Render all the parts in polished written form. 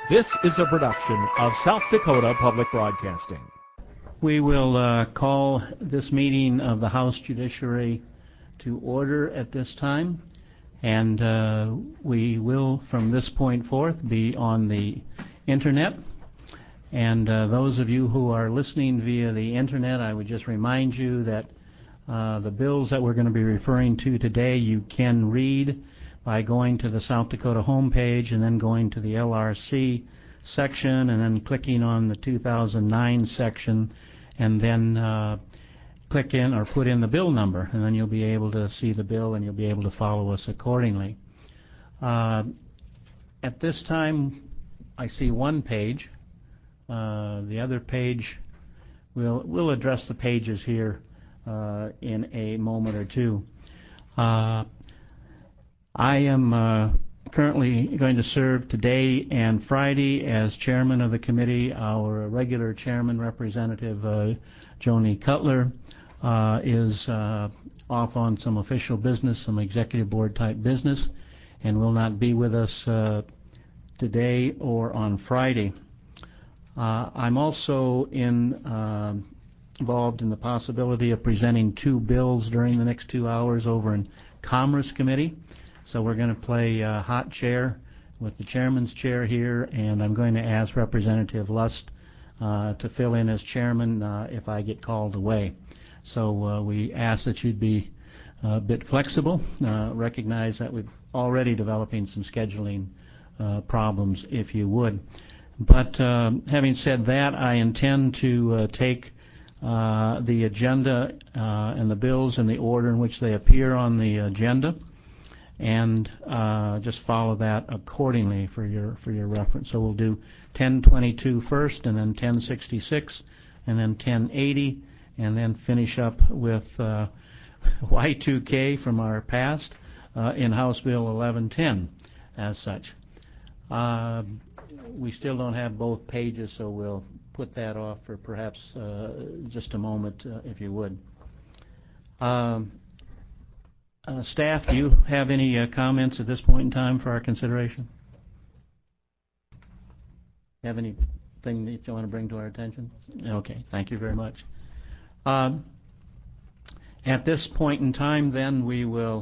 This is a production of South Dakota Public Broadcasting. We will call this meeting of the House Judiciary to order at this time, and we will, from this point forth, be on the Internet. And those of you who are listening via the Internet, I would just remind you that the bills that we're going to be referring to today you can read by going to the South Dakota homepage and then going to the LRC section and then clicking on the 2009 section and then click in or put in the bill number, and then you'll be able to see the bill and you'll be able to follow us accordingly. At this time, I see one page. The other page, we'll address the pages here in a moment or two. I am currently going to serve today and Friday as chairman of the committee. Our regular chairman, Representative Joni Cutler, is off on some official business, some executive board type business, and will not be with us today or on Friday. I'm also involved in the possibility of presenting two bills during the next 2 hours over in Commerce Committee. So we're going to play hot chair with the chairman's chair here, and I'm going to ask Representative Lust to fill in as chairman if I get called away. So we ask that you'd be a bit flexible, recognize that we're already developing some scheduling problems, if you would. But having said that, I intend to take the agenda and the bills in the order in which they appear on the agenda, and just follow that accordingly for your reference. So we'll do 1022 first, and then 1066, and then 1080, and then finish up with Y2K from our past in House Bill 1110 as such. We still don't have both pages, so we'll put that off for perhaps just a moment, if you would. Staff, do you have any comments at this point in time for our consideration? Have anything that you want to bring to our attention? Okay, thank you very much. At this point in time, then, we will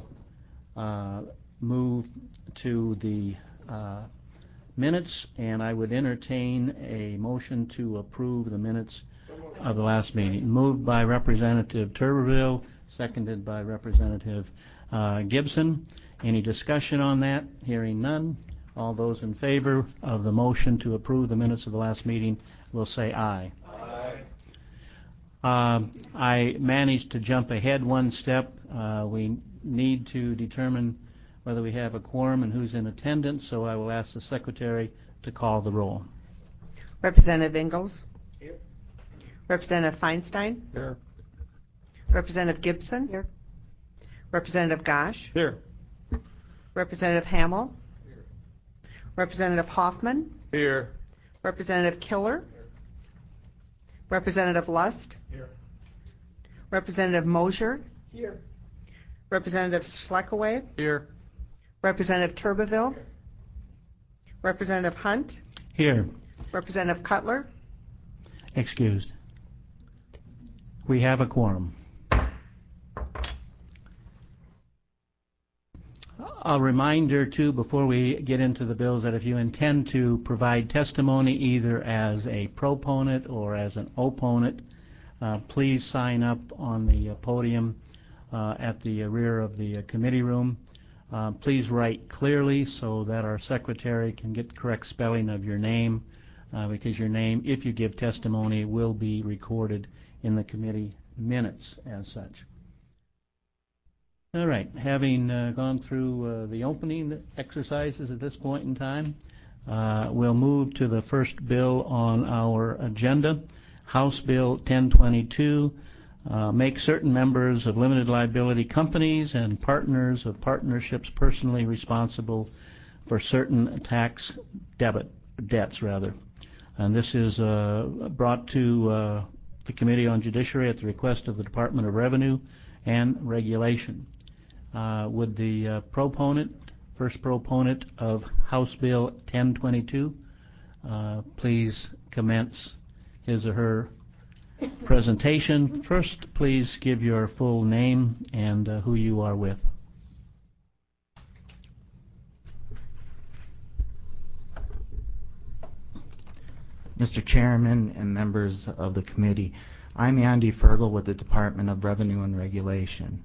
move to the minutes, and I would entertain a motion to approve the minutes of the last meeting. Moved by Representative Tuberville, seconded by Representative Gibson. Any discussion on that? Hearing none. All those in favor of the motion to approve the minutes of the last meeting will say aye. Aye. I managed to jump ahead one step. We need to determine whether we have a quorum and who's in attendance, so I will ask the secretary to call the roll. Representative Ingalls? Here. Representative Feinstein? Here. Representative Gibson? Here. Representative Gosch? Here. Representative Hamill? Here. Representative Hoffman? Here. Representative Killer? Here. Representative Lust? Here. Representative Mosier? Here. Representative Schleckaway? Here. Representative Tuberville? Here. Representative Hunt? Here. Representative Cutler? Excused. We have a quorum. A reminder, too, before we get into the bills, that if you intend to provide testimony either as a proponent or as an opponent, please sign up on the podium at the rear of the committee room. Please write clearly so that our secretary can get correct spelling of your name, because your name, if you give testimony, will be recorded in the committee minutes as such. All right, having gone through the opening exercises at this point in time, we'll move to the first bill on our agenda, House Bill 1022, make certain members of limited liability companies and partners of partnerships personally responsible for certain tax debts. And this is brought to the Committee on Judiciary at the request of the Department of Revenue and Regulation. Would the first proponent of House Bill 1022, please commence his or her presentation. First, please give your full name and who you are with. Mr. Chairman and members of the committee, I'm Andy Fergal with the Department of Revenue and Regulation.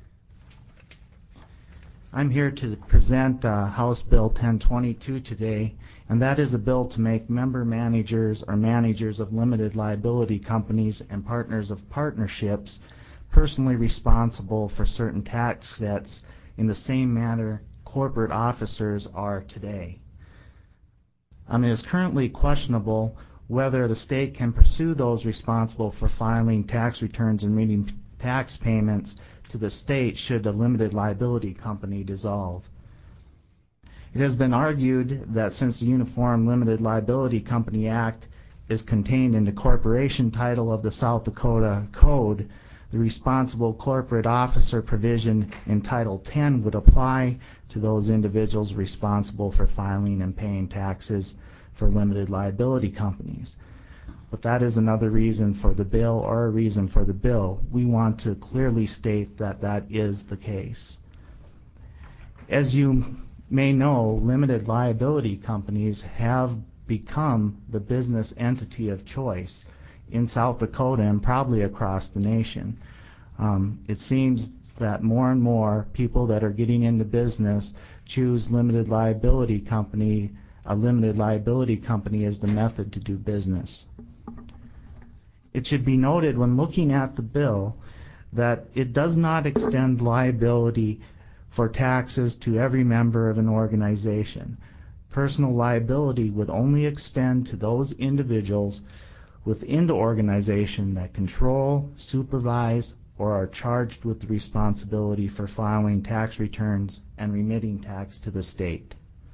I'm here to present House Bill 1022 today, and that is a bill to make member managers or managers of limited liability companies and partners of partnerships personally responsible for certain tax debts in the same manner corporate officers are today. It is currently questionable whether the state can pursue those responsible for filing tax returns and meeting tax payments to the state should a limited liability company dissolve. It has been argued that since the Uniform Limited Liability Company Act is contained in the corporation title of the South Dakota Code, the responsible corporate officer provision in Title 10 would apply to those individuals responsible for filing and paying taxes for limited liability companies. But that is another reason for the bill, or a reason for the bill. We want to clearly state that that is the case. As you may know, limited liability companies have become the business entity of choice in South Dakota and probably across the nation. It seems that more and more people that are getting into business choose limited liability company. A limited liability company is the method to do business. It should be noted when looking at the bill that it does not extend liability for taxes to every member of an organization. Personal liability would only extend to those individuals within the organization that control, supervise, or are charged with the responsibility for filing tax returns and remitting tax to the state.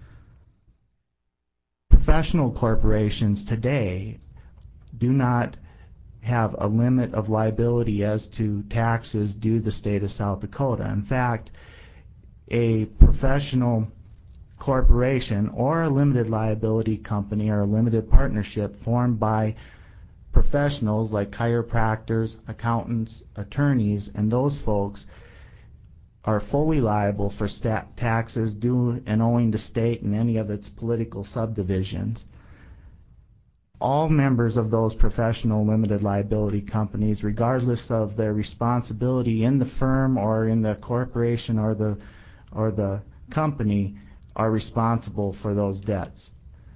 Professional corporations today do not have a limit of liability as to taxes due the state of South Dakota. In fact, a professional corporation or a limited liability company or a limited partnership formed by professionals like chiropractors, accountants, attorneys, and those folks are fully liable for taxes due and owing to state and any of its political subdivisions. All members of those professional limited liability companies, regardless of their responsibility in the firm or in the corporation or the company, are responsible for those debts.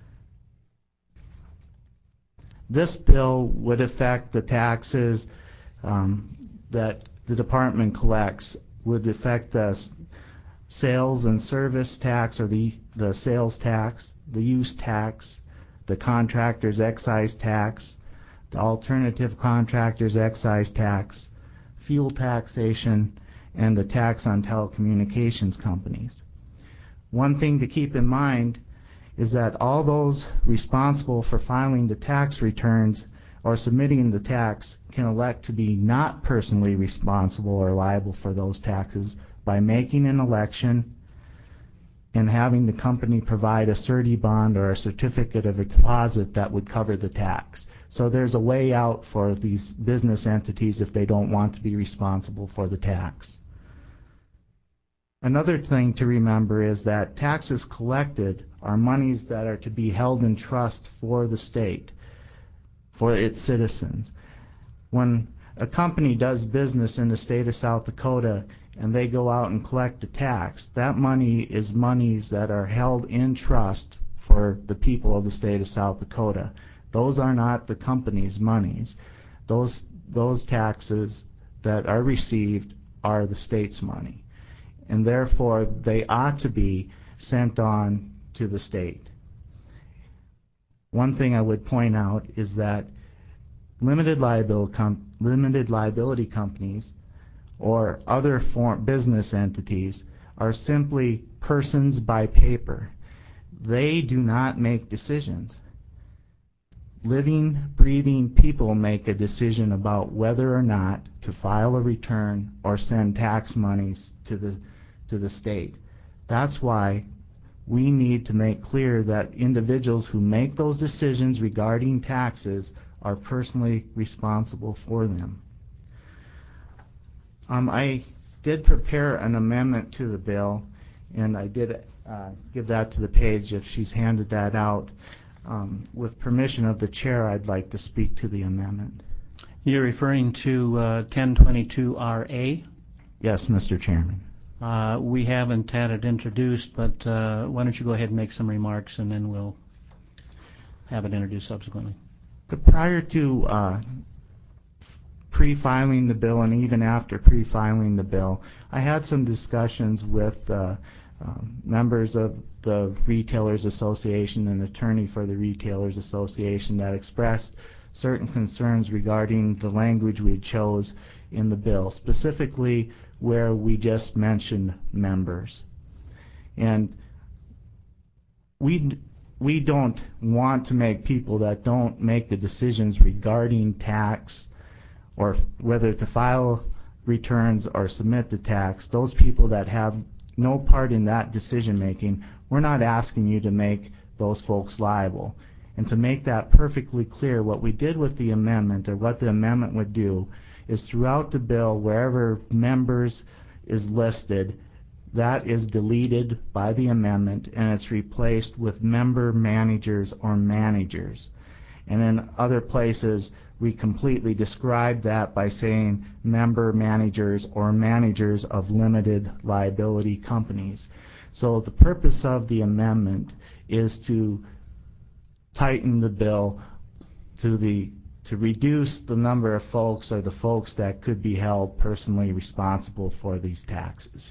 This bill would affect the taxes that the department collects, would affect the sales and service tax, or the sales tax, the use tax, the contractor's excise tax, the alternative contractor's excise tax, fuel taxation, and the tax on telecommunications companies. One thing to keep in mind is that all those responsible for filing the tax returns or submitting the tax can elect to be not personally responsible or liable for those taxes by making an election and having the company provide a surety bond or a certificate of a deposit that would cover the tax. So there's a way out for these business entities if they don't want to be responsible for the tax. Another thing to remember is that taxes collected are monies that are to be held in trust for the state, for its citizens. When a company does business in the state of South Dakota and they go out and collect a tax, that money is monies that are held in trust for the people of the state of South Dakota. Those are not the company's monies. Those taxes that are received are the state's money, and therefore they ought to be sent on to the state. One thing I would point out is that limited liability companies or other business entities are simply persons by paper. They do not make decisions. Living, breathing people make a decision about whether or not to file a return or send tax monies to the state. That's why we need to make clear that individuals who make those decisions regarding taxes are personally responsible for them. I did prepare an amendment to the bill, and I did give that to the page if she's handed that out. With permission of the chair, I'd like to speak to the amendment. You're referring to 1022RA? Yes, Mr. Chairman. We haven't had it introduced, but why don't you go ahead and make some remarks, and then we'll have it introduced subsequently. Prior to pre-filing the bill and even after pre-filing the bill, I had some discussions with members of the Retailers Association and attorney for the Retailers Association that expressed certain concerns regarding the language we chose in the bill, specifically where we just mentioned members. And we don't want to make people that don't make the decisions regarding tax or whether to file returns or submit the tax, those people that have no part in that decision making, we're not asking you to make those folks liable. And to make that perfectly clear, what we did with the amendment, or what the amendment would do, is throughout the bill, wherever members is listed, that is deleted by the amendment and it's replaced with member managers or managers. And in other places, we completely describe that by saying member managers or managers of limited liability companies. So the purpose of the amendment is to tighten the bill to reduce the number of folks or the folks that could be held personally responsible for these taxes.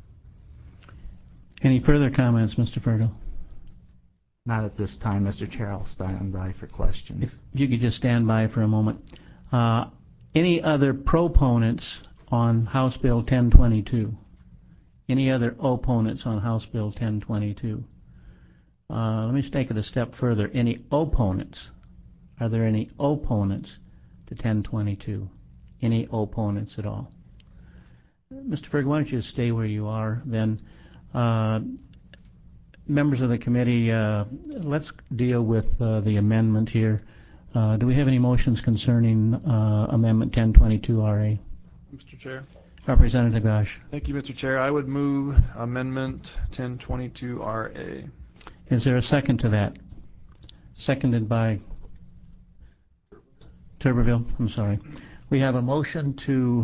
Any further comments, Mr. Fergal? Not at this time, Mr. Chair. I'll stand by for questions. If you could just stand by for a moment. Any other proponents on House Bill 1022? Any other opponents on House Bill 1022? Let me take it a step further. Any opponents? Are there any opponents to 1022? Any opponents at all? Mr. Fergal, why don't you stay where you are then? Members of the committee, let's deal with the amendment here. Do we have any motions concerning Amendment 1022RA? Mr. Chair. Representative Gosh. Thank you, Mr. Chair. I would move Amendment 1022RA. Is there a second to that? Seconded by Tuberville. I'm sorry. We have a motion to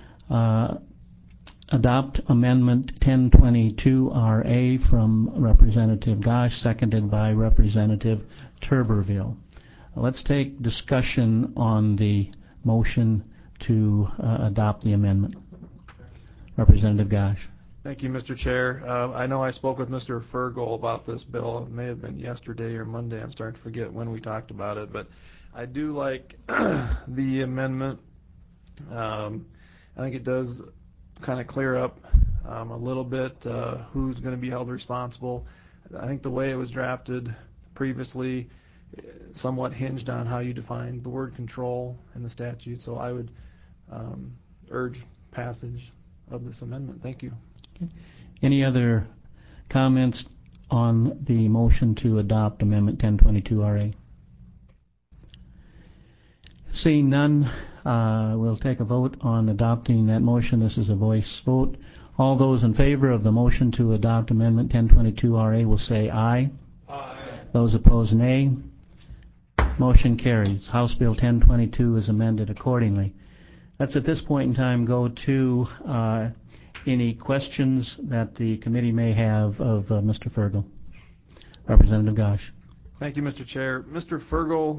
adopt Amendment 1022RA from Representative Gosh, seconded by Representative Tuberville. Let's take discussion on the motion to adopt the amendment. Representative Gosh. Thank you, Mr. Chair. I know I spoke with Mr. Fergal about this bill. It may have been yesterday or Monday. I'm starting to forget when we talked about it, but I do like the amendment. I think it does kind of clear up a little bit who's going to be held responsible. I think the way it was drafted previously somewhat hinged on how you define the word control in the statute, so I would urge passage of this amendment. Thank you. Okay. Any other comments on the motion to adopt Amendment 1022RA? Seeing none, we'll take a vote on adopting that motion. This is a voice vote. All those in favor of the motion to adopt Amendment 1022RA will say aye. Aye. Those opposed, nay. Motion carries. House Bill 1022 is amended accordingly. Let's at this point in time go to any questions that the committee may have of Mr. Fergal. Representative Gosh. Thank you, Mr. Chair. Mr. Fergal,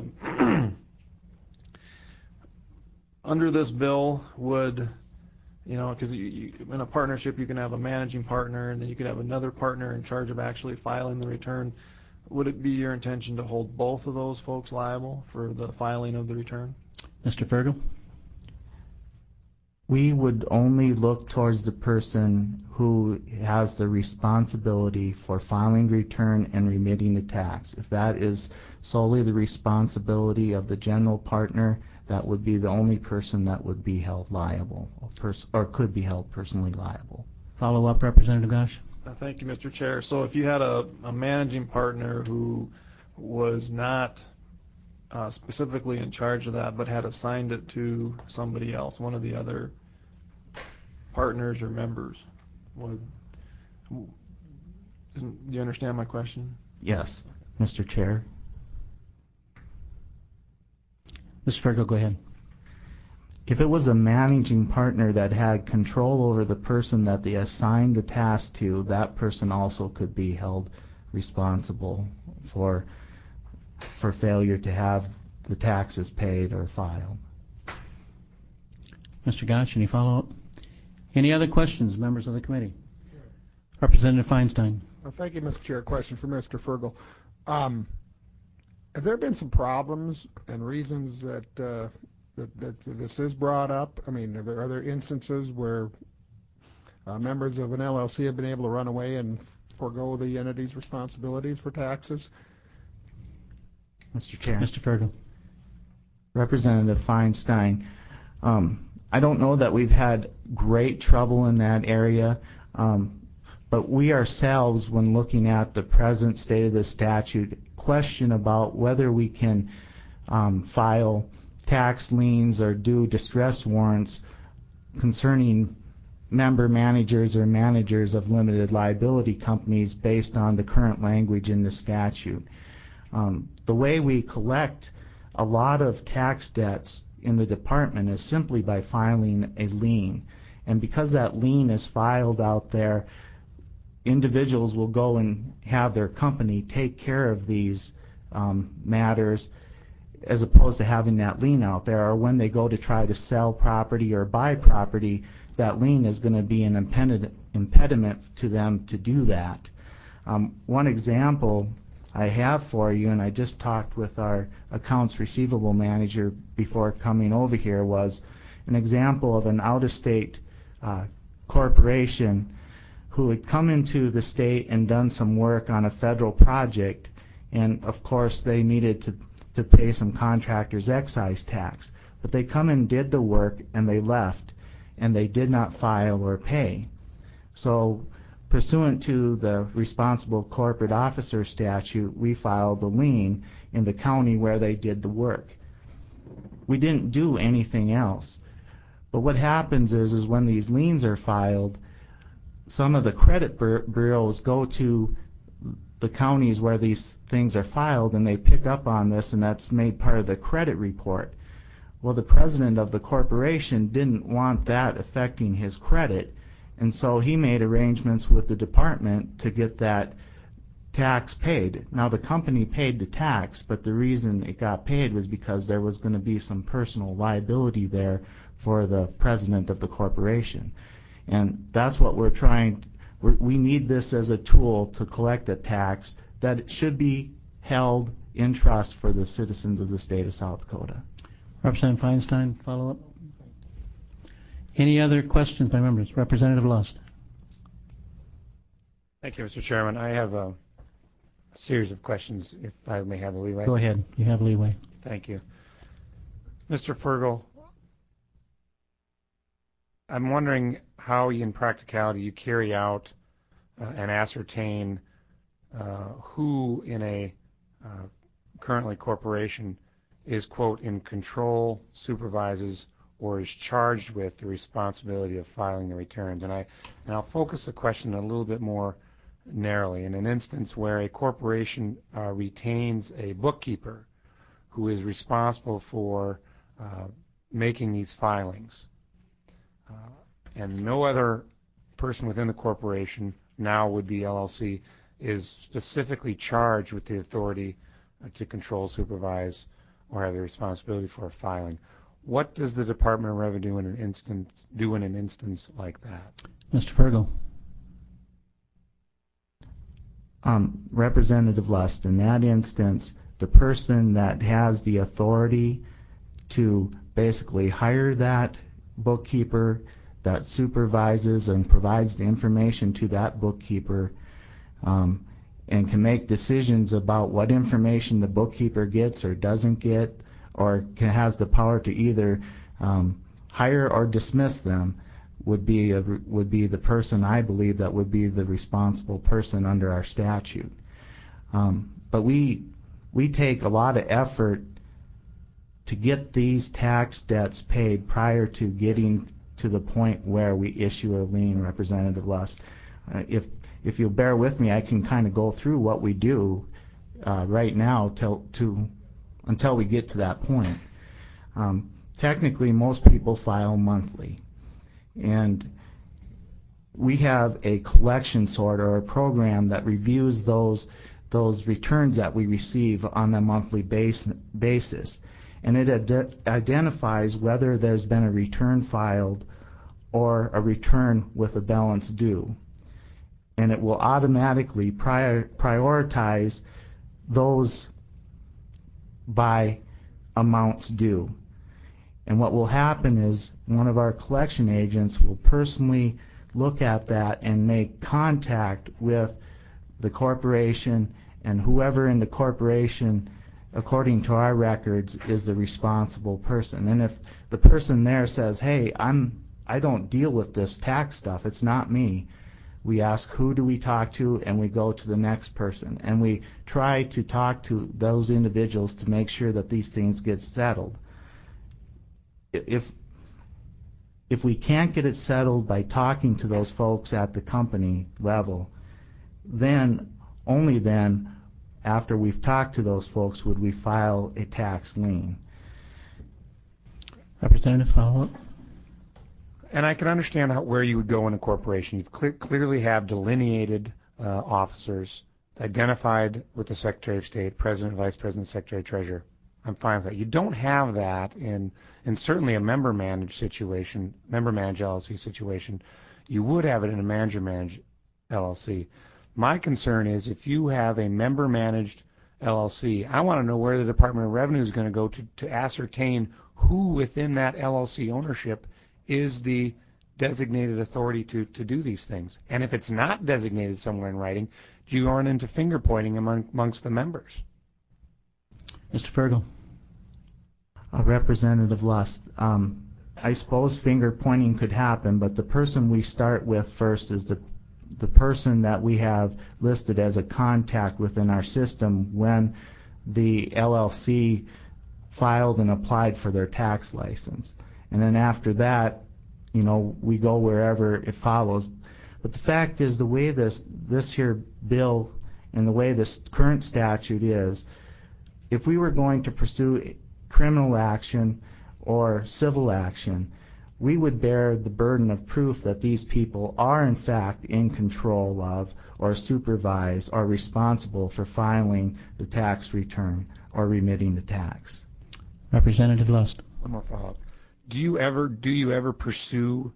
under this bill would, because in a partnership you can have a managing partner and then you could have another partner in charge of actually filing the return. Would it be your intention to hold both of those folks liable for the filing of the return? Mr. Fergal? We would only look towards the person who has the responsibility for filing return and remitting the tax. If that is solely the responsibility of the general partner, that would be the only person that would be held liable or could be held personally liable. Follow up, Representative Gosh? Thank you, Mr. Chair. So if you had a managing partner who was not specifically in charge of that, but had assigned it to somebody else, one of the other partners or members, do you understand my question? Yes, Mr. Chair. Mr. Fergo, go ahead. If it was a managing partner that had control over the person that they assigned the task to, that person also could be held responsible for failure to have the taxes paid or filed. Mr. Gotch, any follow-up? Any other questions, members of the committee? Sure. Representative Feinstein. Thank you, Mr. Chair. Question for Mr. Fergel. Have there been some problems and reasons that this is brought up? I mean, are there instances where members of an LLC have been able to run away and forego the entity's responsibilities for taxes? Mr. Chair. Mr. Fergel. Representative Feinstein, I don't know that we've had great trouble in that area, but we ourselves, when looking at the present state of the statute, question about whether we can file tax liens or do distress warrants concerning member managers or managers of limited liability companies based on the current language in the statute. The way we collect a lot of tax debts in the department is simply by filing a lien. And because that lien is filed out there, individuals will go and have their company take care of these matters as opposed to having that lien out there. Or when they go to try to sell property or buy property, that lien is going to be an impediment to them to do that. One example I have for you, and I just talked with our accounts receivable manager before coming over here, was an example of an out-of-state corporation who had come into the state and done some work on a federal project, and of course they needed to pay some contractors excise tax. But they come and did the work and they left, and they did not file or pay. So pursuant to the responsible corporate officer statute, we filed a lien in the county where they did the work. We didn't do anything else. But what happens is when these liens are filed, some of the credit bureaus go to the counties where these things are filed and they pick up on this, and that's made part of the credit report. Well, the president of the corporation didn't want that affecting his credit, and so he made arrangements with the department to get that tax paid. Now, the company paid the tax, but the reason it got paid was because there was going to be some personal liability there for the president of the corporation. And that's what we're trying. We need this as a tool to collect a tax that it should be held in trust for the citizens of the state of South Dakota. Representative Feinstein, follow up. Any other questions by members? Representative Lust. Thank you, Mr. Chairman. I have a series of questions, if I may have a leeway. Go ahead. You have leeway. Thank you. Mr. Fergel, I'm wondering how, in practicality, you carry out and ascertain who in a currently corporation is, quote, in control, supervises, or is charged with the responsibility of filing the returns. And I'll focus the question a little bit more narrowly. In an instance where a corporation retains a bookkeeper who is responsible for making these filings, and no other person within the corporation, now would be LLC, is specifically charged with the authority to control, supervise, or have the responsibility for filing. What does the Department of Revenue do in an instance like that? Mr. Fergel. Representative Lust, in that instance, the person that has the authority to basically hire that bookkeeper that supervises and provides the information to that bookkeeper and can make decisions about what information the bookkeeper gets or doesn't get, or has the power to either hire or dismiss them, would be the person, I believe, that would be the responsible person under our statute. But we take a lot of effort to get these tax debts paid prior to getting to the point where we issue a lien, Representative Lust. If you'll bear with me, I can kind of go through what we do right now until we get to that point. Technically, most people file monthly, and we have a collection sort or a program that reviews those returns that we receive on a monthly basis, and it identifies whether there's been a return filed or a return with a balance due, and it will automatically prioritize those by amounts due. And what will happen is one of our collection agents will personally look at that and make contact with the corporation and whoever in the corporation, according to our records, is the responsible person. And if the person there says, hey, I don't deal with this tax stuff, it's not me, we ask who do we talk to, and we go to the next person. And we try to talk to those individuals to make sure that these things get settled. If we can't get it settled by talking to those folks at the company level, then, only then, after we've talked to those folks, would we file a tax lien. Representative, follow-up? And I can understand where you would go in a corporation. You clearly have delineated officers identified with the Secretary of State, President, Vice President, Secretary, Treasurer. I'm fine with that. You don't have that in certainly a member-managed situation, member-managed LLC situation. You would have it in a manager-managed LLC. My concern is if you have a member-managed LLC, I want to know where the Department of Revenue is going to go to ascertain who within that LLC ownership is the designated authority to do these things. And if it's not designated somewhere in writing, do you run into finger-pointing amongst the members? Mr. Fergal. Representative Lust, I suppose finger-pointing could happen, but the person we start with first is the person that we have listed as a contact within our system when the LLC filed and applied for their tax license. And then after that, we go wherever it follows. But the fact is, the way this here bill and the way this current statute is, if we were going to pursue criminal action or civil action, we would bear the burden of proof that these people are in fact in control of or supervise or responsible for filing the tax return or remitting the tax. Representative Lust. One more follow-up. Do you ever pursue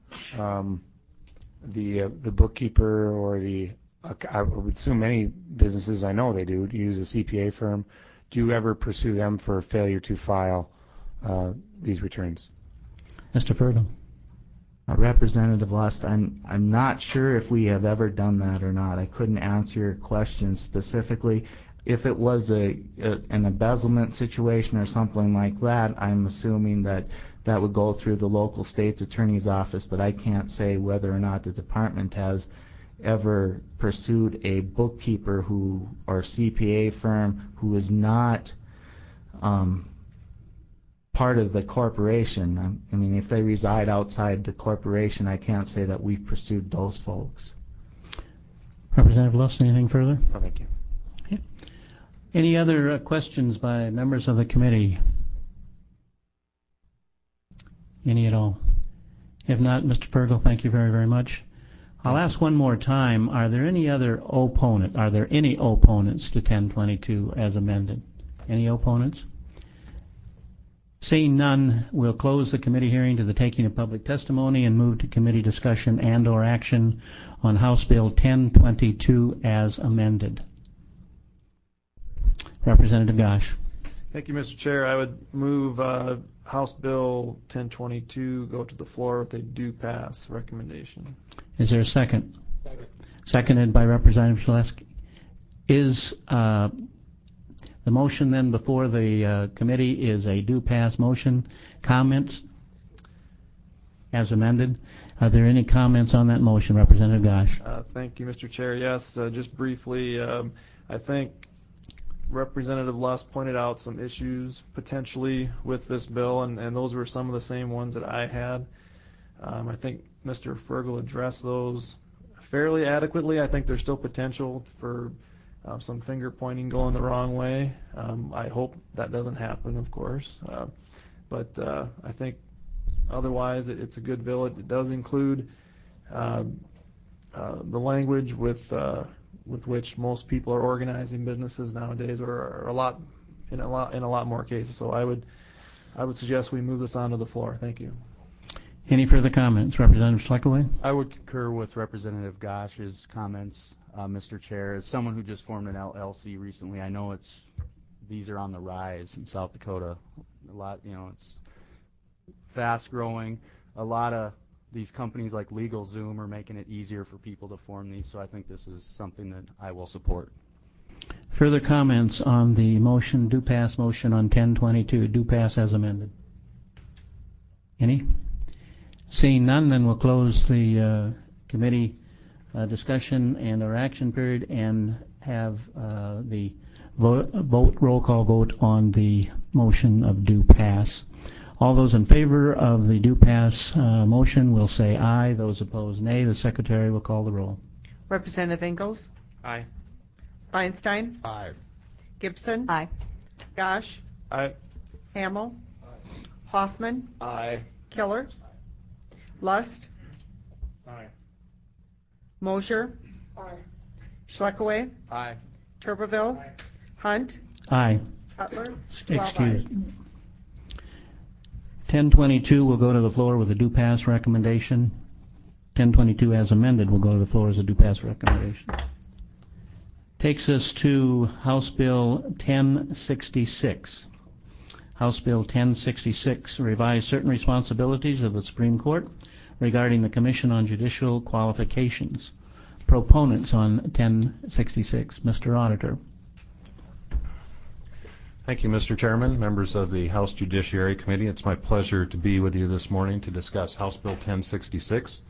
the bookkeeper or I would assume many businesses, I know they do, use a CPA firm. Do you ever pursue them for failure to file these returns? Mr. Fergal. Representative Lust, I'm not sure if we have ever done that or not. I couldn't answer your question specifically. If it was an embezzlement situation or something like that, I'm assuming that would go through the local state's attorney's office, but I can't say whether or not the department has ever pursued a bookkeeper or CPA firm who is not part of the corporation. I mean, if they reside outside the corporation, I can't say that we've pursued those folks. Representative Lust, anything further? No, thank you. Okay. Any other questions by members of the committee? Any at all? If not, Mr. Fergal, thank you very, very much. I'll ask one more time, are there any opponents to 1022 as amended? Any opponents? Seeing none, we'll close the committee hearing to the taking of public testimony and move to committee discussion and or action on House Bill 1022 as amended. Representative Gosch. Thank you, Mr. Chair. I would move House Bill 1022 go to the floor with a do pass recommendation. Is there a second? Second. Seconded by Representative Shaleski. Is the motion then before the committee is a do pass motion? Comments? as amended. Are there any comments on that motion? Representative Gosh. Thank you, Mr. Chair. Yes, just briefly, I think Representative Luss pointed out some issues potentially with this bill, and those were some of the same ones that I had. I think Mr. Fergel addressed those fairly adequately. I think there's still potential for some finger pointing going the wrong way. I hope that doesn't happen, of course. But I think otherwise it's a good bill. It does include the language with which most people are organizing businesses nowadays, or in a lot more cases. So I would suggest we move this on to the floor. Thank you. Any further comments? Representative Schleckaway? I would concur with Representative Gosh's comments, Mr. Chair. As someone who just formed an LLC recently, I know these are on the rise in South Dakota. A lot, it's fast growing. A lot of these companies like LegalZoom are making it easier for people to form these, so I think this is something that I will support. Further comments on the motion, do pass motion on 1022, do pass as amended? Any? Seeing none, then we'll close the committee discussion and our action period and have the roll call vote on the motion of do pass. All those in favor of the do pass motion will say aye. Those opposed, nay. The Secretary will call the roll. Representative Ingalls? Aye. Feinstein? Aye. Gibson? Aye. Gosh? Aye. Hamel? Hoffman? Aye. Killer? Lust? Aye. Mosier? Schleckaway? Aye. Tuberville? Hunt? Aye. Cutler? 12 Excuse. ayes. 1022 will go to the floor with a do pass recommendation. 1022 as amended will go to the floor as a do pass recommendation. Takes us to House Bill 1066. House Bill 1066 revised certain responsibilities of the Supreme Court regarding the Commission on Judicial Qualifications. Proponents on 1066. Mr. Auditor. Thank you, Mr. Chairman, members of the House Judiciary Committee. It's my pleasure to be with you this morning to discuss House Bill 1066.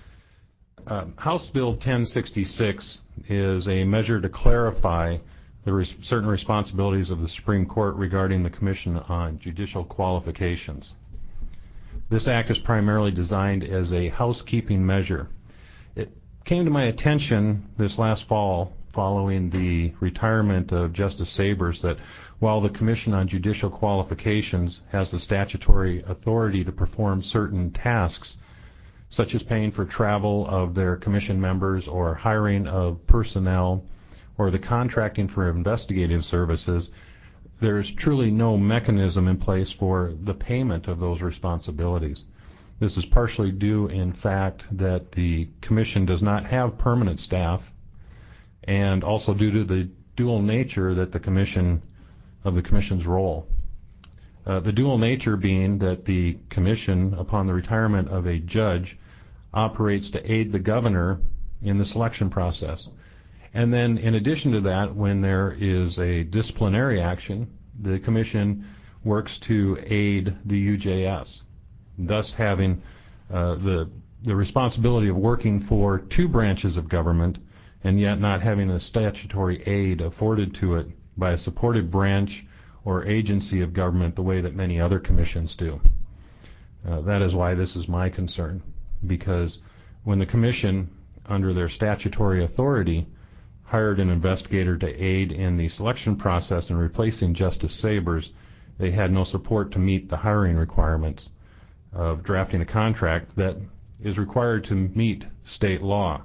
House Bill 1066 is a measure to clarify the certain responsibilities of the Supreme Court regarding the Commission on Judicial Qualifications. This act is primarily designed as a housekeeping measure. It came to my attention this last fall following the retirement of Justice Sabers that while the Commission on Judicial Qualifications has the statutory authority to perform certain tasks, such as paying for travel of their commission members or hiring of personnel or the contracting for investigative services, there's truly no mechanism in place for the payment of those responsibilities. This is partially due, in fact, that the Commission does not have permanent staff, and also due to the dual nature that the Commission's role. The dual nature being that the Commission, upon the retirement of a judge, operates to aid the governor in the selection process. And then in addition to that, when there is a disciplinary action, the Commission works to aid the UJS, thus having the responsibility of working for two branches of government and yet not having a statutory aid afforded to it by a supported branch or agency of government the way that many other commissions do. That is why this is my concern, because when the Commission, under their statutory authority, hired an investigator to aid in the selection process in replacing Justice Sabers, they had no support to meet the hiring requirements of drafting a contract that is required to meet state law.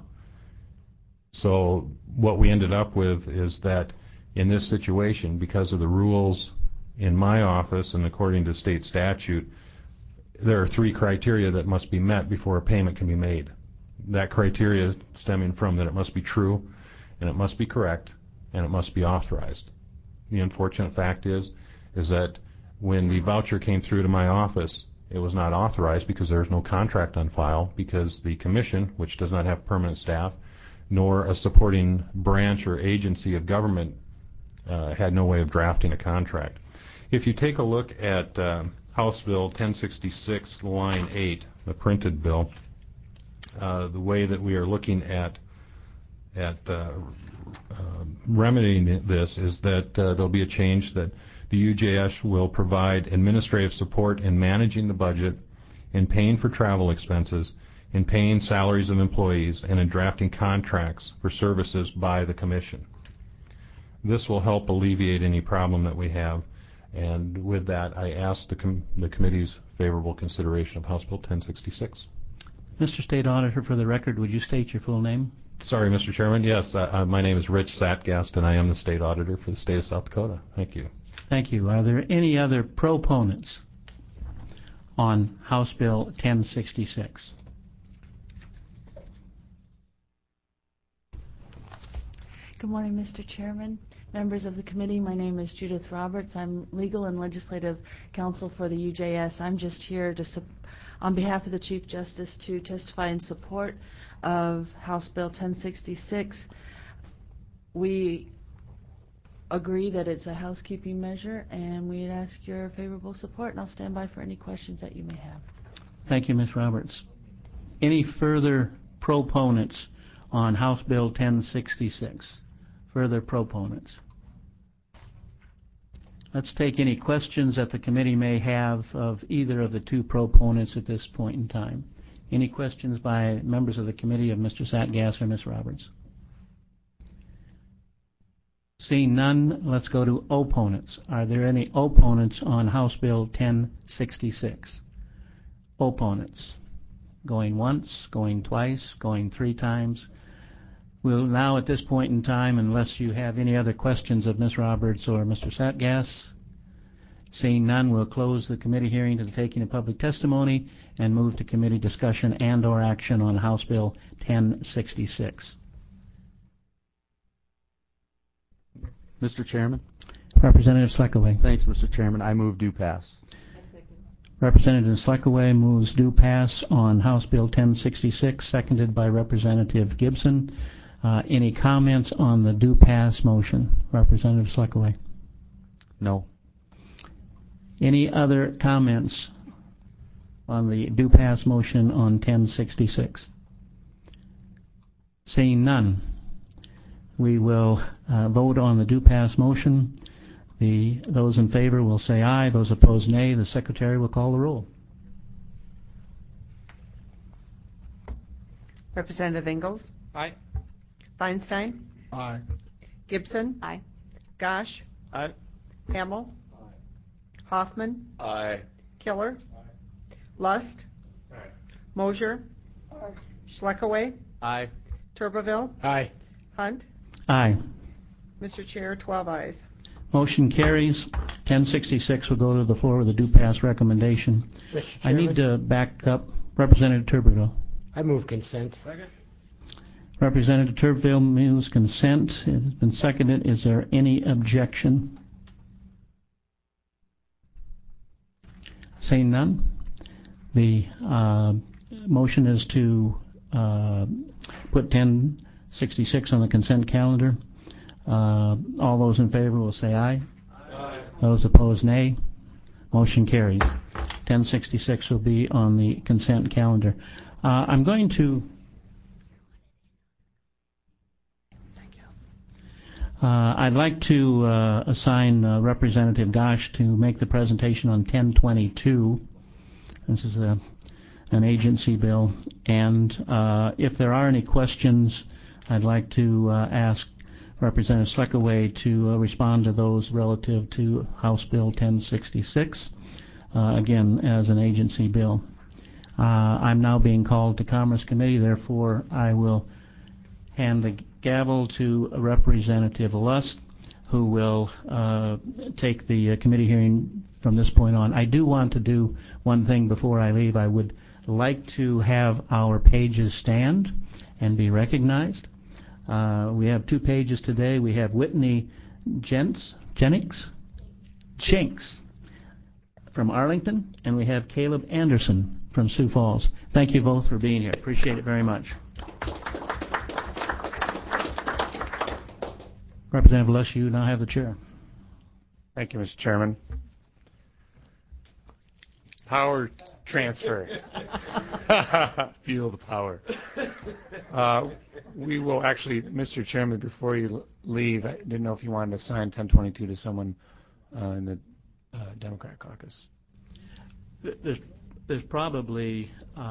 So what we ended up with is that in this situation, because of the rules in my office and according to state statute, there are three criteria that must be met before a payment can be made. That criteria stemming from that it must be true, and it must be correct, and it must be authorized. The unfortunate fact is that when the voucher came through to my office, it was not authorized because there is no contract on file, because the Commission, which does not have permanent staff, nor a supporting branch or agency of government, had no way of drafting a contract. If you take a look at House Bill 1066, line 8, the printed bill, the way that we are looking at remedying this is that there'll be a change that the UJS will provide administrative support in managing the budget, in paying for travel expenses, in paying salaries of employees, and in drafting contracts for services by the Commission. This will help alleviate any problem that we have, and with that, I ask the committee's favorable consideration of House Bill 1066. Mr. State Auditor, for the record, would you state your full name? Sorry, Mr. Chairman. Yes, my name is Rich Satgast, and I am the State Auditor for the state of South Dakota. Thank you. Thank you. Are there any other proponents on House Bill 1066? Good morning, Mr. Chairman, members of the committee. My name is Judith Roberts. I'm legal and legislative counsel for the UJS. I'm just here to, on behalf of the Chief Justice, to testify in support of House Bill 1066. We agree that it's a housekeeping measure, and we'd ask your favorable support, and I'll stand by for any questions that you may have. Thank you, Ms. Roberts. Any further proponents on House Bill 1066? Further proponents? Let's take any questions that the committee may have of either of the two proponents at this point in time. Any questions by members of the committee of Mr. Satgas or Ms. Roberts? Seeing none, let's go to opponents. Are there any opponents on House Bill 1066? Opponents. Going once, going twice, going three times. We'll now, at this point in time, unless you have any other questions of Ms. Roberts or Mr. Satgas, seeing none, we'll close the committee hearing to the taking of public testimony and move to committee discussion and/or action on House Bill 1066. Mr. Chairman? Representative Slekoway. Thanks, Mr. Chairman. I move due pass. Representative Slekoway moves due pass on House Bill 1066, seconded by Representative Gibson. Any comments on the due pass motion? Representative Slekoway. No. Any other comments on the due pass motion on 1066? Seeing none, we will vote on the due pass motion. Those in favor will say aye. Those opposed, nay. The Secretary will call the roll. Representative Ingalls? Aye. Feinstein? Aye. Gibson? Aye. Gosh? Aye. Hamel? Hoffman? Aye. Killer? Lust? Aye. Mosier? Schlekaway? Aye. Turbeville? Aye. Hunt? Aye. Mr. Chair, 12 ayes. Motion carries. 1066 will go to the floor with a due pass recommendation. Mr. I Chairman, need to back up. Representative Turbeville. I move consent. Second. Representative Turbeville moves consent. It has been seconded. Is there any objection? Seeing none, the motion is to put 1066 on the consent calendar. All those in favor will say aye. Aye. Those opposed, nay. Motion carries. 1066 will be on the consent calendar. I'm going to I'd like to assign Representative Gosh to make the presentation on 1022. This is an agency bill, and if there are any questions, I'd like to ask Representative Slekoway to respond to those relative to House Bill 1066, again, as an agency bill. I'm now being called to Commerce Committee, therefore I will hand the gavel to Representative Lust, who will take the committee hearing from this point on. I do want to do one thing before I leave. I would like to have our pages stand and be recognized. We have two pages today. We have Whitney Jenks from Arlington, and we have Caleb Anderson from Sioux Falls. Thank you both for being here. Appreciate it very much. Representative Lush, you now have the chair. Thank you, Mr. Chairman. Power transfer. Feel the power. We will actually, Mr. Chairman, before you leave, I didn't know if you wanted to sign 1022 to someone in the Democrat caucus. There's probably,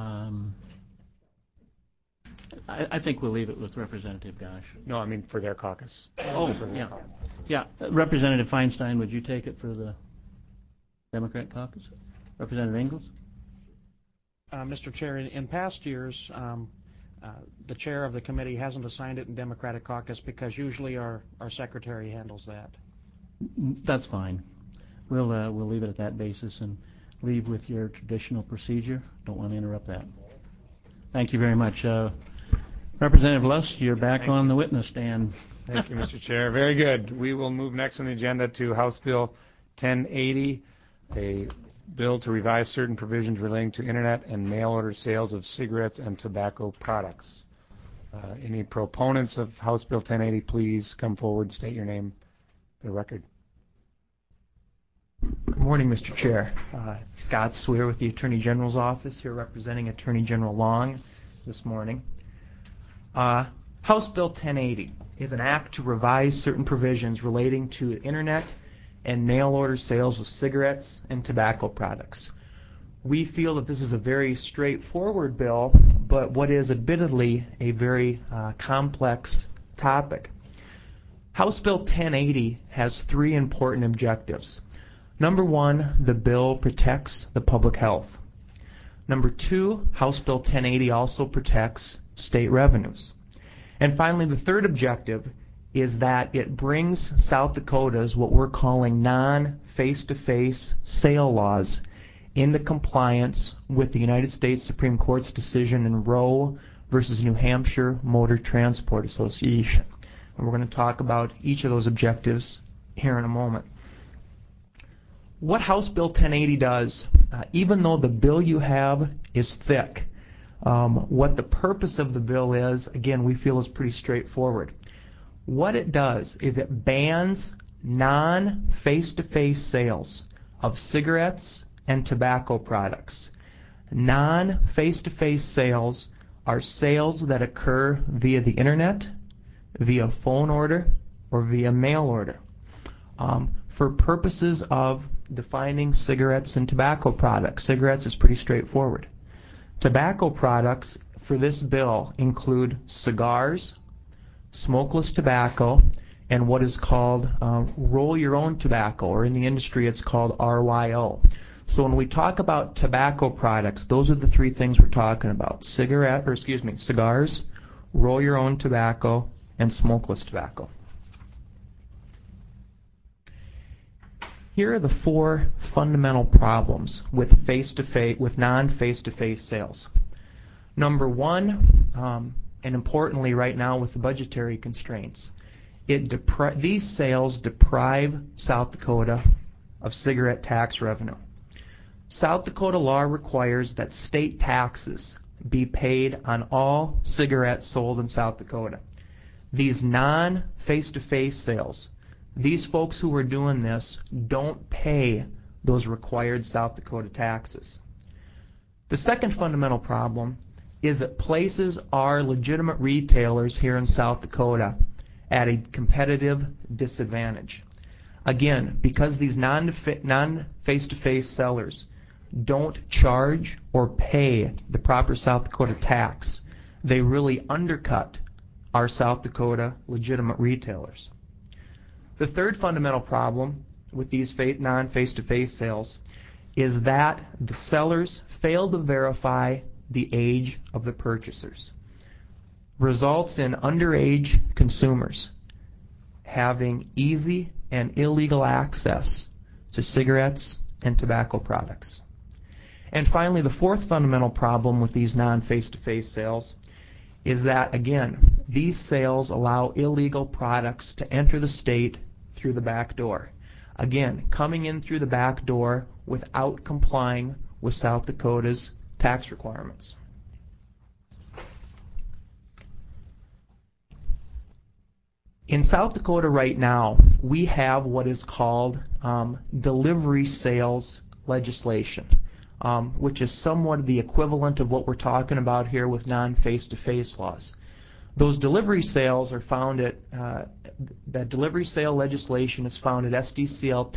I think we'll leave it with Representative Gosh. No, I mean for their caucus. Oh, yeah. Yeah. Representative Feinstein, would you take it for the Democrat caucus? Representative Ingalls? Mr. Chair, in past years, the chair of the committee hasn't assigned it in Democratic caucus because usually our secretary handles that. That's fine. We'll leave it at that basis and leave with your traditional procedure. Don't want to interrupt that. Thank you very much. Representative Lust, you're back on the witness stand. Thank you, Mr. Chair. Very good. We will move next on the agenda to House Bill 1080, a bill to revise certain provisions relating to Internet and mail-order sales of cigarettes and tobacco products. Any proponents of House Bill 1080, please come forward and state your name for the record. Good morning, Mr. Chair. Scott Swear with the Attorney General's Office, here representing Attorney General Long this morning. House Bill 1080 is an act to revise certain provisions relating to Internet and mail-order sales of cigarettes and tobacco products. We feel that this is a very straightforward bill, but what is admittedly a very complex topic. House Bill 1080 has three important objectives. Number one, the bill protects the public health. Number two, House Bill 1080 also protects state revenues. And finally, the third objective is that it brings South Dakota's what we're calling non-face-to-face sale laws into compliance with the United States Supreme Court's decision in Roe versus New Hampshire Motor Transport Association. And we're going to talk about each of those objectives here in a moment. What House Bill 1080 does, even though the bill you have is thick, what the purpose of the bill is, again, we feel is pretty straightforward. What it does is it bans non-face-to-face sales of cigarettes and tobacco products. Non-face-to-face sales are sales that occur via the internet, via phone order, or via mail order. For purposes of defining cigarettes and tobacco products, cigarettes is pretty straightforward. Tobacco products for this bill include cigars, smokeless tobacco, and what is called roll-your-own tobacco, or in the industry it's called RYO. So when we talk about tobacco products, those are the three things we're talking about: cigars, roll-your-own tobacco, and smokeless tobacco. Here are the four fundamental problems with non-face-to-face sales. Number one, and importantly right now with the budgetary constraints, these sales deprive South Dakota of cigarette tax revenue. South Dakota law requires that state taxes be paid on all cigarettes sold in South Dakota. These non-face-to-face sales, these folks who are doing this don't pay those required South Dakota taxes. The second fundamental problem is it places our legitimate retailers here in South Dakota at a competitive disadvantage. Again, because these non-face-to-face sellers don't charge or pay the proper South Dakota tax, they really undercut our South Dakota legitimate retailers. The third fundamental problem with these non-face-to-face sales is that the sellers fail to verify the age of the purchasers. Results in underage consumers having easy and illegal access to cigarettes and tobacco products. And finally, the fourth fundamental problem with these non-face-to-face sales is that, again, these sales allow illegal products to enter the state through the back door. Again, coming in through the back door without complying with South Dakota's tax requirements. In South Dakota right now, we have what is called delivery sales legislation. which is somewhat the equivalent of what we're talking about here with non-face-to-face laws. Those delivery sales are found at, that delivery sale legislation is found at SDCL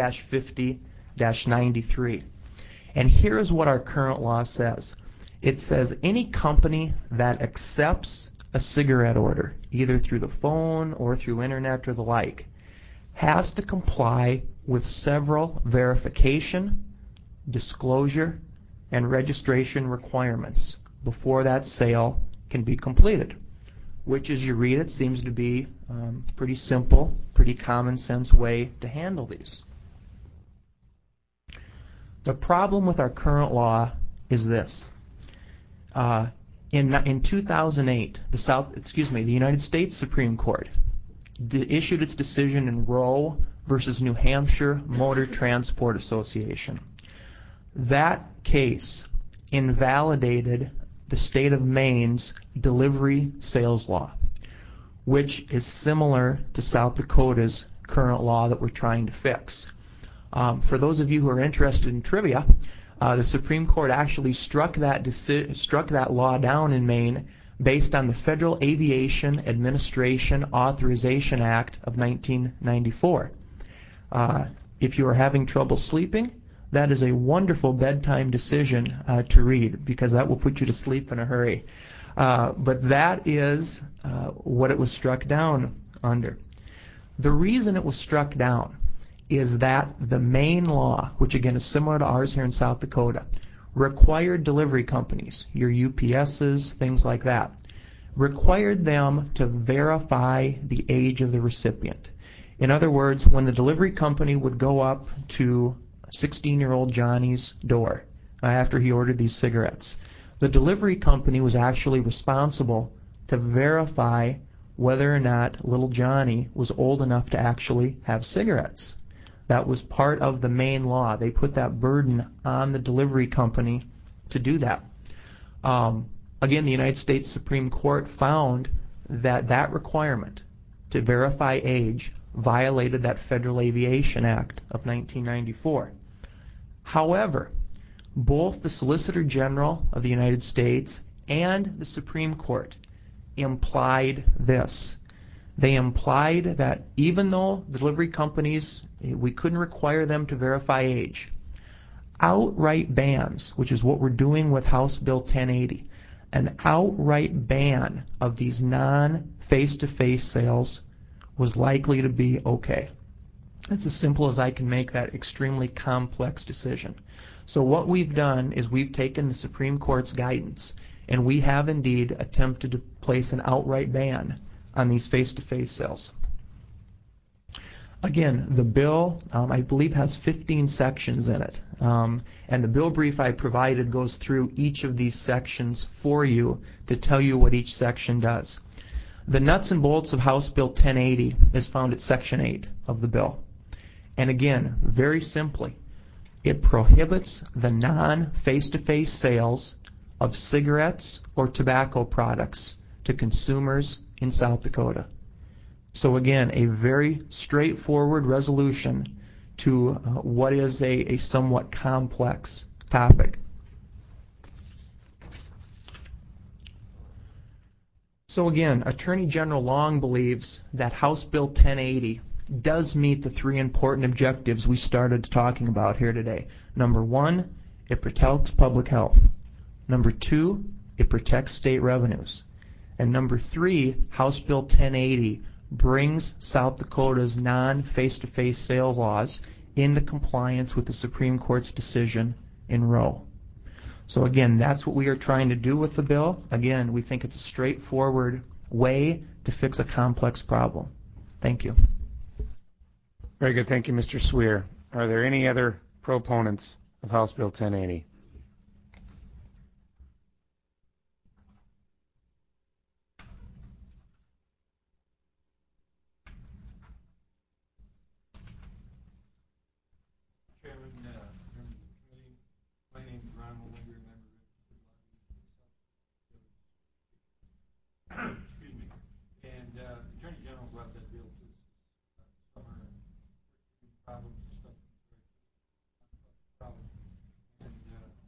10-50-93. And here is what our current law says. It says any company that accepts a cigarette order, either through the phone or through internet or the like, has to comply with several verification, disclosure, and registration requirements before that sale can be completed, which, as you read it, seems to be pretty simple, pretty common sense way to handle these. The problem with our current law is this. In 2008, the United States Supreme Court issued its decision in Roe versus New Hampshire Motor Transport Association. That case invalidated the state of Maine's delivery sales law, which is similar to South Dakota's current law that we're trying to fix. For those of you who are interested in trivia, the Supreme Court actually struck that law down in Maine based on the Federal Aviation Administration Authorization Act of 1994. If you are having trouble sleeping, that is a wonderful bedtime decision to read, because that will put you to sleep in a hurry. But that is what it was struck down under. The reason it was struck down is that the Maine law, which again is similar to ours here in South Dakota, required delivery companies, your UPSs, things like that, required them to verify the age of the recipient. In other words, when the delivery company would go up to 16-year-old Johnny's door after he ordered these cigarettes, the delivery company was actually responsible to verify whether or not little Johnny was old enough to actually have cigarettes. That was part of the Maine law. They put that burden on the delivery company to do that. Again, the United States Supreme Court found that that requirement to verify age violated that Federal Aviation Act of 1994. However, both the Solicitor General of the United States and the Supreme Court implied this. They implied that even though the delivery companies, we couldn't require them to verify age, outright bans, which is what we're doing with House Bill 1080, an outright ban of these non-face-to-face sales was likely to be okay. It's as simple as I can make that extremely complex decision. So what we've done is we've taken the Supreme Court's guidance, and we have indeed attempted to place an outright ban on these face-to-face sales. Again, the bill, I believe, has 15 sections in it, and the bill brief I provided goes through each of these sections for you to tell you what each section does. The nuts and bolts of House Bill 1080 is found at Section 8 of the bill. And again, very simply, it prohibits the non-face-to-face sales of cigarettes or tobacco products to consumers in South Dakota. So again, a very straightforward resolution to what is a somewhat complex topic. So again, Attorney General Long believes that House Bill 1080 does meet the three important objectives we started talking about here today. Number one, it protects public health. Number two, it protects state revenues. And number three, House Bill 1080 brings South Dakota's non-face-to-face sales laws into compliance with the Supreme Court's decision in Roe. So again, that's what we are trying to do with the bill. Again, we think it's a straightforward way to fix a complex problem. Thank you. Very good. Thank you, Mr. Sweer. Are there any other proponents of House Bill 1080? Excuse me. And the Attorney General brought that bill to summer problems and stuff. Problem. And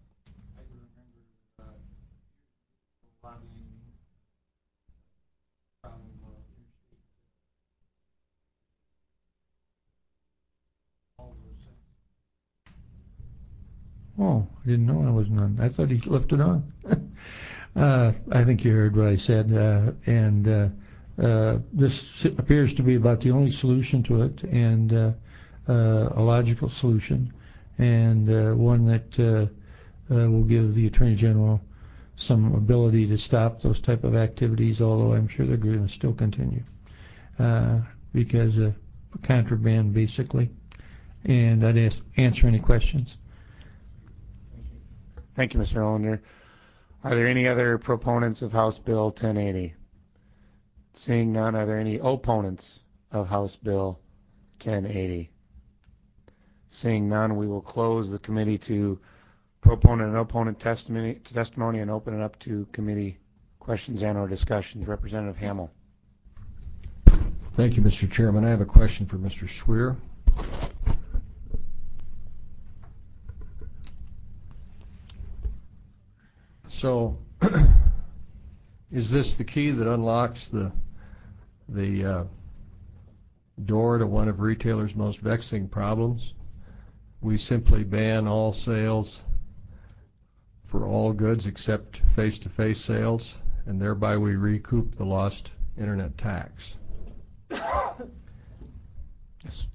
Oh, I didn't know I wasn't on. I thought he left it on. I think you heard what I said, and this appears to be about the only solution to it, and a logical solution, and one that will give the Attorney General some ability to stop those type of activities, although I'm sure they're going to still continue because of contraband, basically. And I'd answer any questions. Thank you, Mr. Ellender. Are there any other proponents of House Bill 1080? Seeing none, are there any opponents of House Bill 1080? Seeing none, we will close the committee to proponent and opponent testimony and open it up to committee questions and or discussions. Representative Hamel. Thank you, Mr. Chairman. I have a question for Mr. Schwer. So, is this the key that unlocks the door to one of retailers' most vexing problems? We simply ban all sales for all goods except face-to-face sales, and thereby we recoup the lost internet tax. Yes.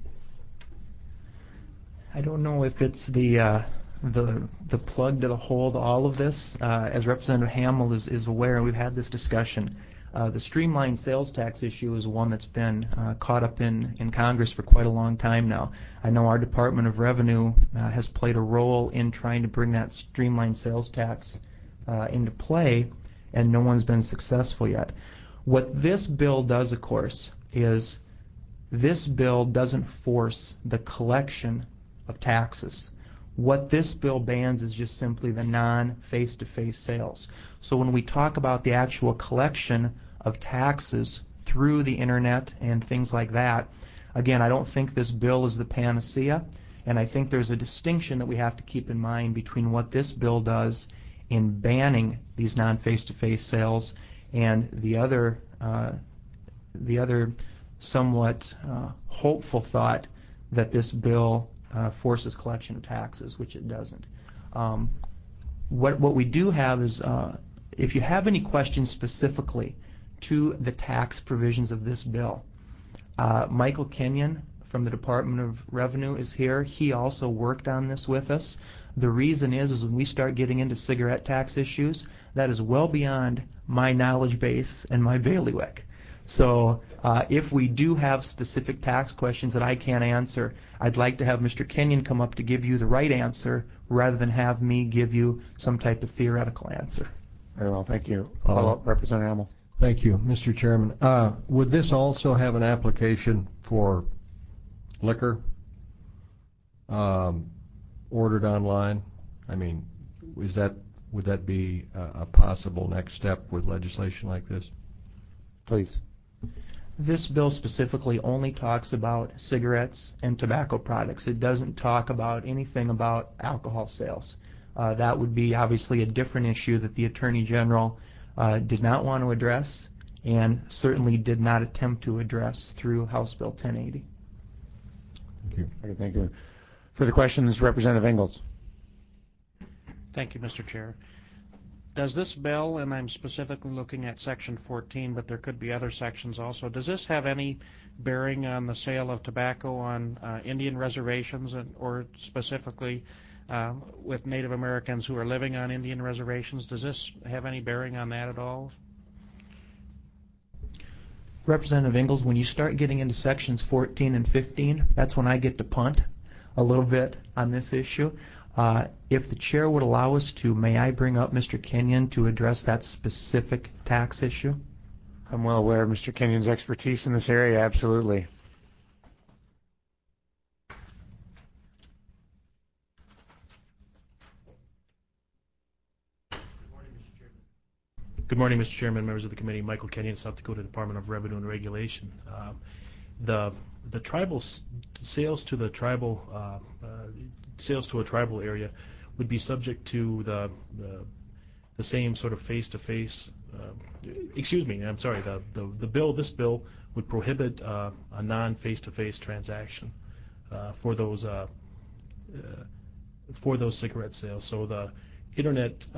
I don't know if it's the plug to the hole to all of this. As Representative Hamel is aware, and we've had this discussion, the streamlined sales tax issue is one that's been caught up in Congress for quite a long time now. I know our Department of Revenue has played a role in trying to bring that streamlined sales tax into play, and no one's been successful yet. What this bill does, of course, is this bill doesn't force the collection of taxes. What this bill bans is just simply the non-face-to-face sales. So when we talk about the actual collection of taxes through the internet and things like that, again, I don't think this bill is the panacea, and I think there's a distinction that we have to keep in mind between what this bill does in banning these non-face-to-face sales and the other somewhat hopeful thought that this bill forces collection of taxes, which it doesn't. What we do have is, if you have any questions specifically to the tax provisions of this bill, Michael Kenyon from the Department of Revenue is here. He also worked on this with us. The reason is when we start getting into cigarette tax issues, that is well beyond my knowledge base and my bailiwick. So if we do have specific tax questions that I can't answer, I'd like to have Mr. Kenyon come up to give you the right answer rather than have me give you some type of theoretical answer. Very well, thank you. Follow-up, Representative Hamel. Thank you, Mr. Chairman. Would this also have an application for liquor ordered online? I mean, would that be a possible next step with legislation like this? Please. This bill specifically only talks about cigarettes and tobacco products. It doesn't talk about anything about alcohol sales. That would be obviously a different issue that the Attorney General did not want to address and certainly did not attempt to address through House Bill 1080. Thank you. Okay, thank you. Further questions, Representative Ingalls. Thank you, Mr. Chair. Does this bill, and I'm specifically looking at Section 14, but there could be other sections also, does this have any bearing on the sale of tobacco on Indian reservations, or specifically with Native Americans who are living on Indian reservations? Does this have any bearing on that at all? Representative Ingalls, when you start getting into Sections 14 and 15, that's when I get to punt a little bit on this issue. If the chair would allow us to, may I bring up Mr. Kenyon to address that specific tax issue? I'm well aware of Mr. Kenyon's expertise in this area, absolutely. Good morning, Mr. Chairman, members of the committee. Michael Kenyon, South Dakota Department of Revenue and Regulation. The tribal sales to the tribal sales to a tribal area would be subject to the same sort of face-to-face. Excuse me, I'm sorry. This bill would prohibit a non-face-to-face transaction for those for those cigarette sales. So the internet,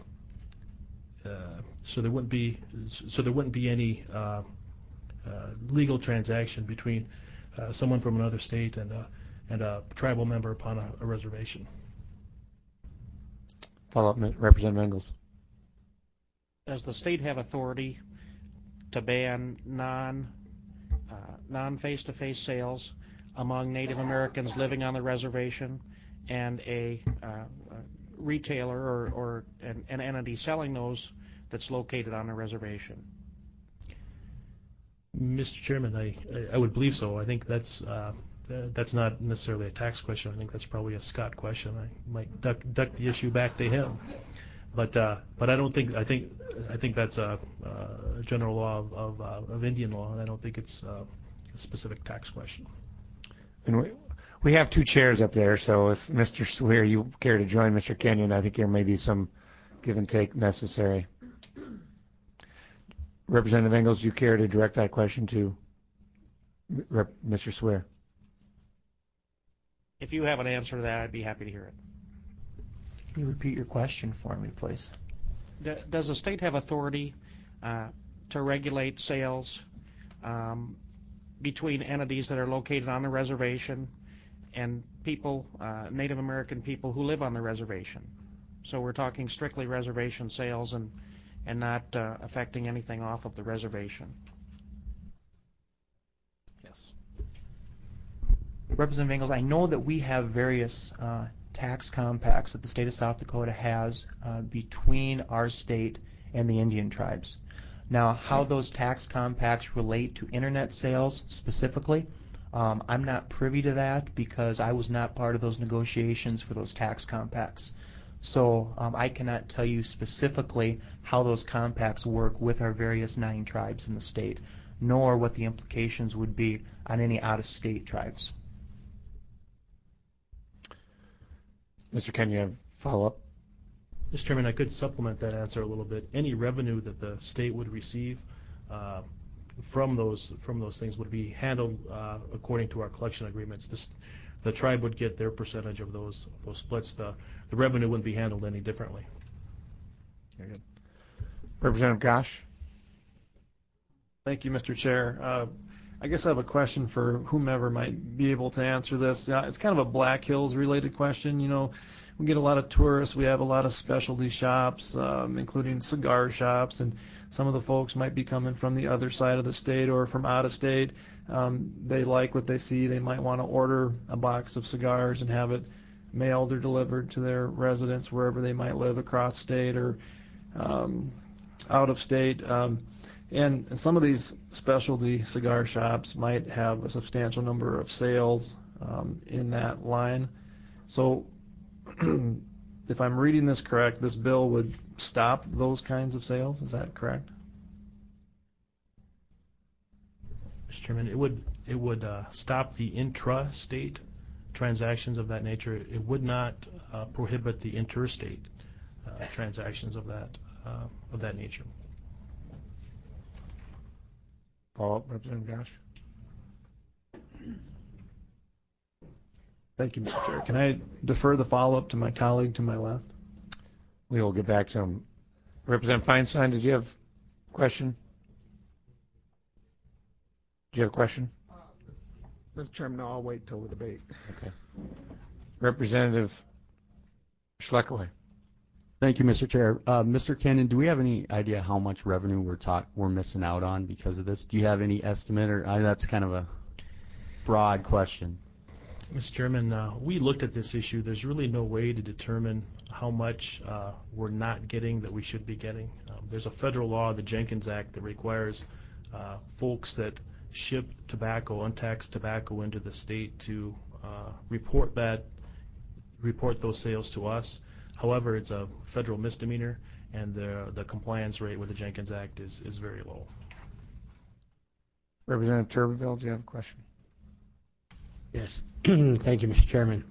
so there wouldn't be any legal transaction between someone from another state and a tribal member upon a reservation. Follow up, Representative Engels. Does the state have authority to ban non-face-to-face sales among Native Americans living on the reservation and a retailer or an entity selling those that's located on the reservation? Mr. Chairman, I would believe so. I think that's not necessarily a tax question. I think that's probably a Scott question. I might duck the issue back to him. But I don't think I think that's a general law of Indian law, and I don't think it's a specific tax question. And we have two chairs up there, so if Mr. Swear you care to join Mr. Kenyon, I think there may be some give and take necessary. Representative Engels, do you care to direct that question to Mr. Swear? If you have an answer to that, I'd be happy to hear it. Can you repeat your question for me, please? Does the state have authority to regulate sales between entities that are located on the reservation and people, Native American people who live on the reservation? So we're talking strictly reservation sales and not affecting anything off of the reservation. Yes. Representative Engels, I know that we have various tax compacts that the state of South Dakota has between our state and the Indian tribes. Now, how those tax compacts relate to internet sales specifically, I'm not privy to that because I was not part of those negotiations for those tax compacts. So I cannot tell you specifically how those compacts work with our various 9 tribes in the state, nor what the implications would be on any out-of-state tribes. Mr. Kenyon, you have follow-up? Mr. Chairman, I could supplement that answer a little bit. Any revenue that the state would receive from those things would be handled according to our collection agreements. The tribe would get their percentage of those splits. The revenue wouldn't be handled any differently. Very good. Representative Gosh. Thank you, Mr. Chair. I guess I have a question for whomever might be able to answer this. It's kind of a Black Hills related question. You know, we get a lot of tourists. We have a lot of specialty shops, including cigar shops, and some of the folks might be coming from the other side of the state or from out of state. They like what they see. They might want to order a box of cigars and have it mailed or delivered to their residence wherever they might live across state or out of state. And some of these specialty cigar shops might have a substantial number of sales in that line. So if I'm reading this correct, this bill would stop those kinds of sales. Is that correct? Mr. Chairman, it would stop the intra-state transactions of that nature. It would not prohibit the interstate transactions of that nature. Follow-up, Representative Gosh. Thank you, Mr. Chair. Can I defer the follow-up to my colleague to my left? We will get back to him. Representative Feinstein, did you have a question? Do you have a question? Mr. Chairman, no, I'll wait till the debate. Okay. Representative Schleckaway. Thank you, Mr. Chair. Mr. Kenyon, do we have any idea how much revenue we're missing out on because of this? Do you have any estimate, or that's kind of a broad question? Mr. Chairman, we looked at this issue. There's really no way to determine how much we're not getting that we should be getting. There's a federal law, the Jenkins Act, that requires folks that ship tobacco, untaxed tobacco, into the state to report those sales to us. However, it's a federal misdemeanor, and the compliance rate with the Jenkins Act is very low. Representative Turbeville, do you have a question? Yes. Thank you, Mr. Chairman.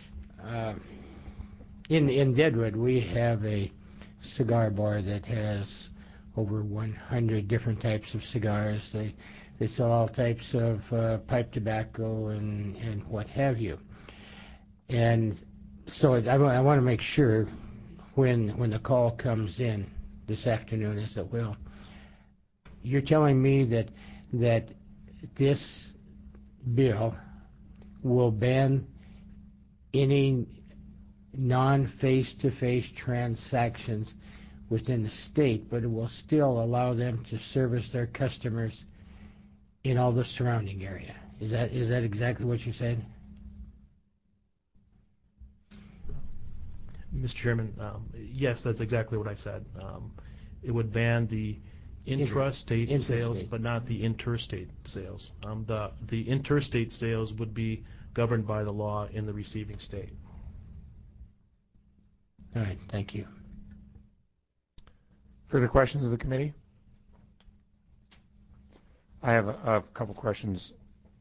In Deadwood, we have a cigar bar that has over 100 different types of cigars. They sell all types of pipe tobacco and what have you. And So I want to make sure when the call comes in this afternoon, as it will, you're telling me that this bill will ban any non-face-to-face transactions within the state, but it will still allow them to service their customers in all the surrounding area. Is that exactly what you said? Mr. Chairman, yes, that's exactly what I said. It would ban the intrastate sales, but not the interstate sales. The interstate sales would be governed by the law in the receiving state. All right, thank you. Further questions of the committee? I have a couple questions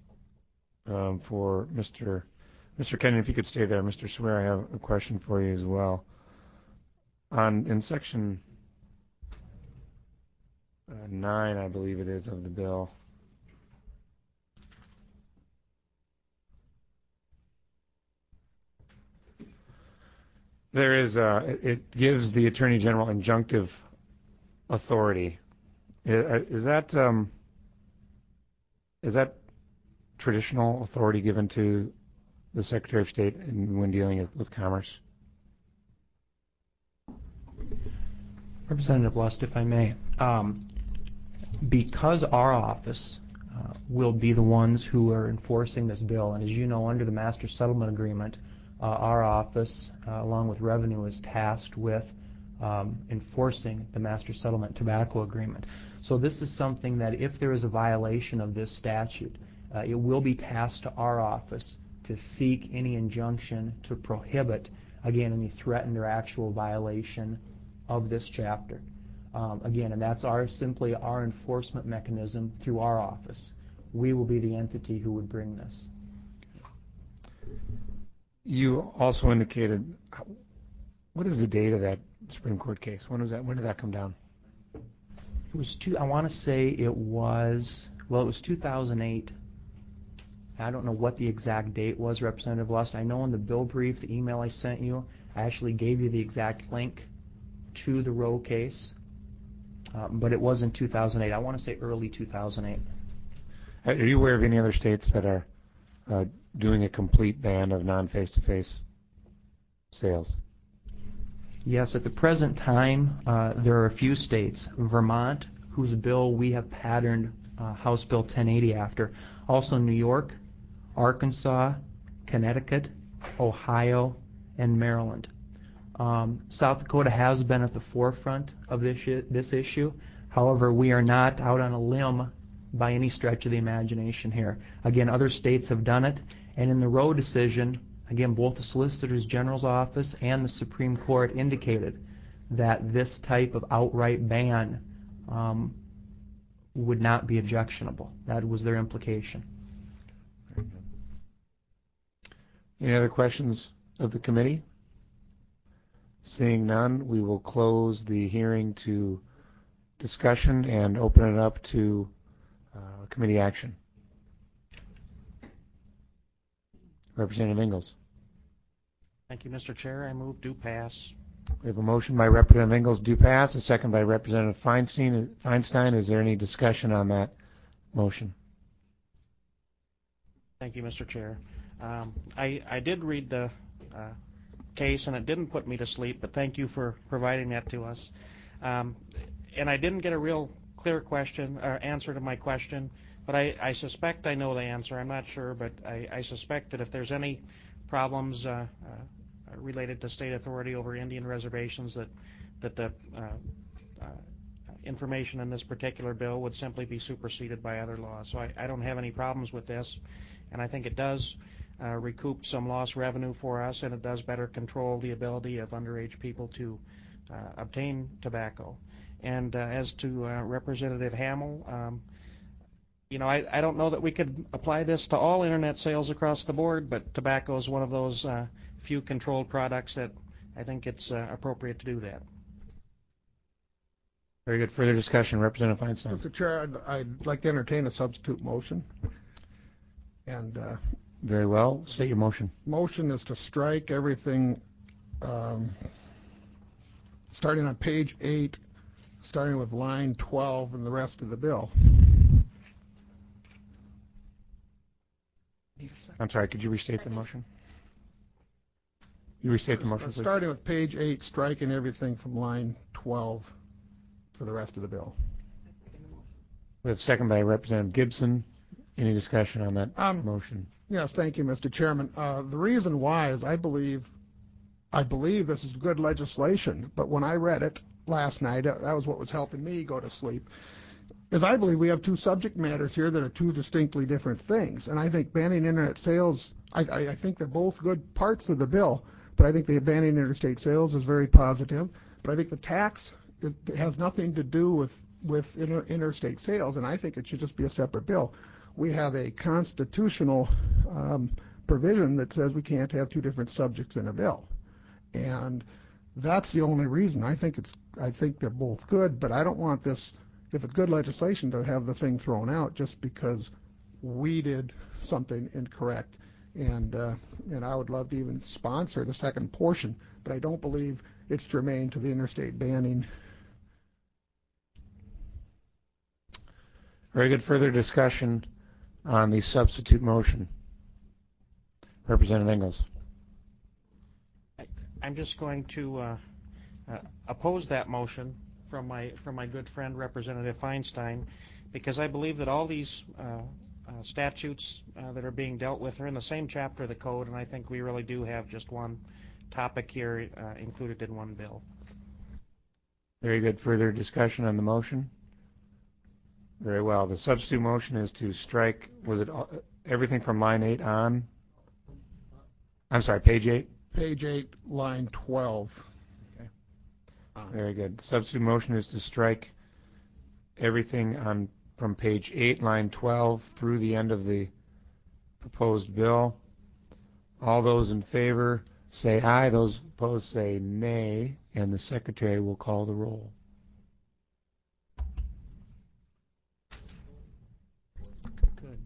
for Mr. Kenyon, if you could stay there. Mr. Swear, I have a question for you as well. In section 9, I believe it is, of the bill, there is it gives the Attorney General injunctive authority. Is that traditional authority given to the Secretary of State when dealing with commerce? Representative Lust, if I may, because our office will be the ones who are enforcing this bill, and as you know, under the Master Settlement Agreement, our office, along with Revenue, is tasked with enforcing the Master Settlement Tobacco Agreement. So this is something that if there is a violation of this statute, it will be tasked to our office to seek any injunction to prohibit, again, any threatened or actual violation of this chapter. Again, and that's simply our enforcement mechanism through our office. We will be the entity who would bring this. You also indicated, what is the date of that Supreme Court case? When did that come down? It was I want to say it was 2008. I don't know what the exact date was, Representative Lust. I know in the bill brief, the email I sent you, I actually gave you the exact link to the Roe case, but it was in 2008. I want to say early 2008. Are you aware of any other states that are doing a complete ban of non-face-to-face sales? Yes, at the present time, there are a few states. Vermont, whose bill we have patterned House Bill 1080 after. Also New York, Arkansas, Connecticut, Ohio, and Maryland. South Dakota has been at the forefront of this issue. However, we are not out on a limb by any stretch of the imagination here. Again, other states have done it, and in the Roe decision, again, both the Solicitor General's office and the Supreme Court indicated that this type of outright ban would not be objectionable. That was their implication. Any other questions of the committee? Seeing none, we will close the hearing to discussion and open it up to committee action. Representative Ingalls. Thank you, Mr. Chair. I move do pass. We have a motion by Representative Ingalls, do pass, a second by Representative Feinstein. Is there any discussion on that motion? Thank you, Mr. Chair. I did read the case, and it didn't put me to sleep, but thank you for providing that to us. And I didn't get a real clear answer to my question, but I suspect I know the answer. I'm not sure, but I suspect that if there's any problems related to state authority over Indian reservations, that the information in this particular bill would simply be superseded by other laws. So I don't have any problems with this, and I think it does recoup some lost revenue for us, and it does better control the ability of underage people to obtain tobacco. And as to Representative Hamill, I don't know that we could apply this to all internet sales across the board, but tobacco is one of those few controlled products that I think it's appropriate to do that. Very good. Further discussion, Representative Feinstein. Mr. Chair, I'd like to entertain a substitute motion. And Very well. State your motion. Motion is to strike everything starting on page 8, starting with line 12 and the rest of the bill. I'm sorry, could you restate the motion? You restate the motion, please. Starting with page 8, striking everything from line 12 for the rest of the bill. We have a second by Representative Gibson. Any discussion on that motion? Yes, thank you, Mr. Chairman. The reason why is I believe this is good legislation, but when I read it last night, that was what was helping me go to sleep, is I believe we have two subject matters here that are two distinctly different things. And I think banning internet sales, I think they're both good parts of the bill, but I think the banning interstate sales is very positive. But I think the tax has nothing to do with interstate sales, and I think it should just be a separate bill. We have a constitutional provision that says we can't have two different subjects in a bill, and that's the only reason. I think they're both good, but I don't want this, if it's good legislation, to have the thing thrown out just because we did something incorrect. And I would love to even sponsor the second portion, but I don't believe it's germane to the interstate banning. Very good. Further discussion on the substitute motion. Representative Ingalls. I'm just going to oppose that motion from my good friend Representative Feinstein, because I believe that all these statutes that are being dealt with are in the same chapter of the code, and I think we really do have just one topic here included in one bill. Very good. Further discussion on the motion? Very well. The substitute motion is to strike, was it everything from line 8 on? I'm sorry, page 8? Page 8, line 12. Okay. Very good. The substitute motion is to strike everything on from page 8, line 12 through the end of the proposed bill. All those in favor say aye. Those opposed say nay, and the secretary will call the roll. Good.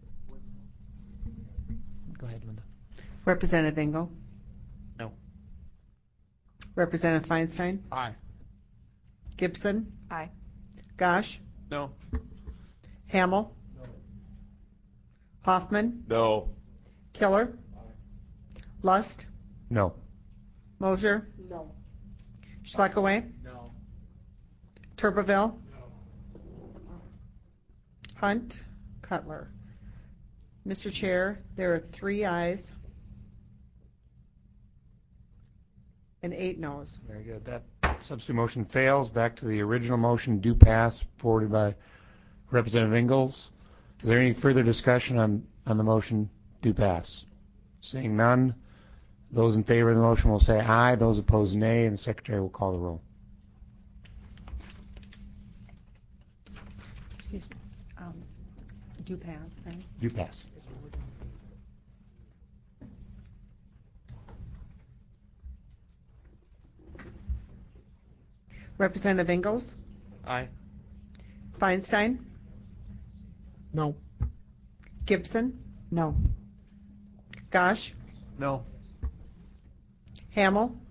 Go ahead, Linda. Representative Engel? No. Representative Feinstein? Aye. Gibson? Aye. Gosh? No. Hamel? No. Hoffman? No. Killer? Lust? No. Mosier? No. Schleckaway? No. Turbeville? Hunt? Cutler? Mr. Chair, there are 3 ayes and 8 noes. Very good. That substitute motion fails. Back to the original motion, do pass, forwarded by Representative Ingalls. Is there any further discussion on the motion, do pass? Seeing none, those in favor of the motion will say aye. Those opposed, nay, and the secretary will call the roll. Excuse me. Do pass then? Do pass. Representative Ingalls? Aye. Feinstein? No. Gibson? No. Gosh? No. Hamel?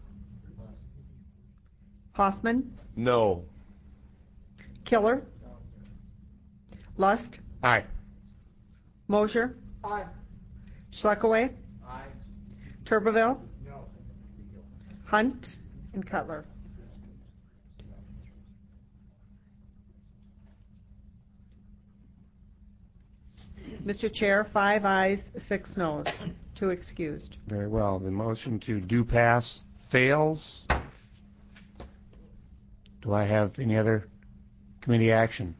Hoffman? No. Killer? Lust? Aye. Mosier? Aye. Schleckaway? Aye. Turbeville? No. Hunt? And Cutler? Mr. Chair, 5 ayes, 6 noes, 2 excused. Very well. The motion to do pass fails. Do I have any other committee action?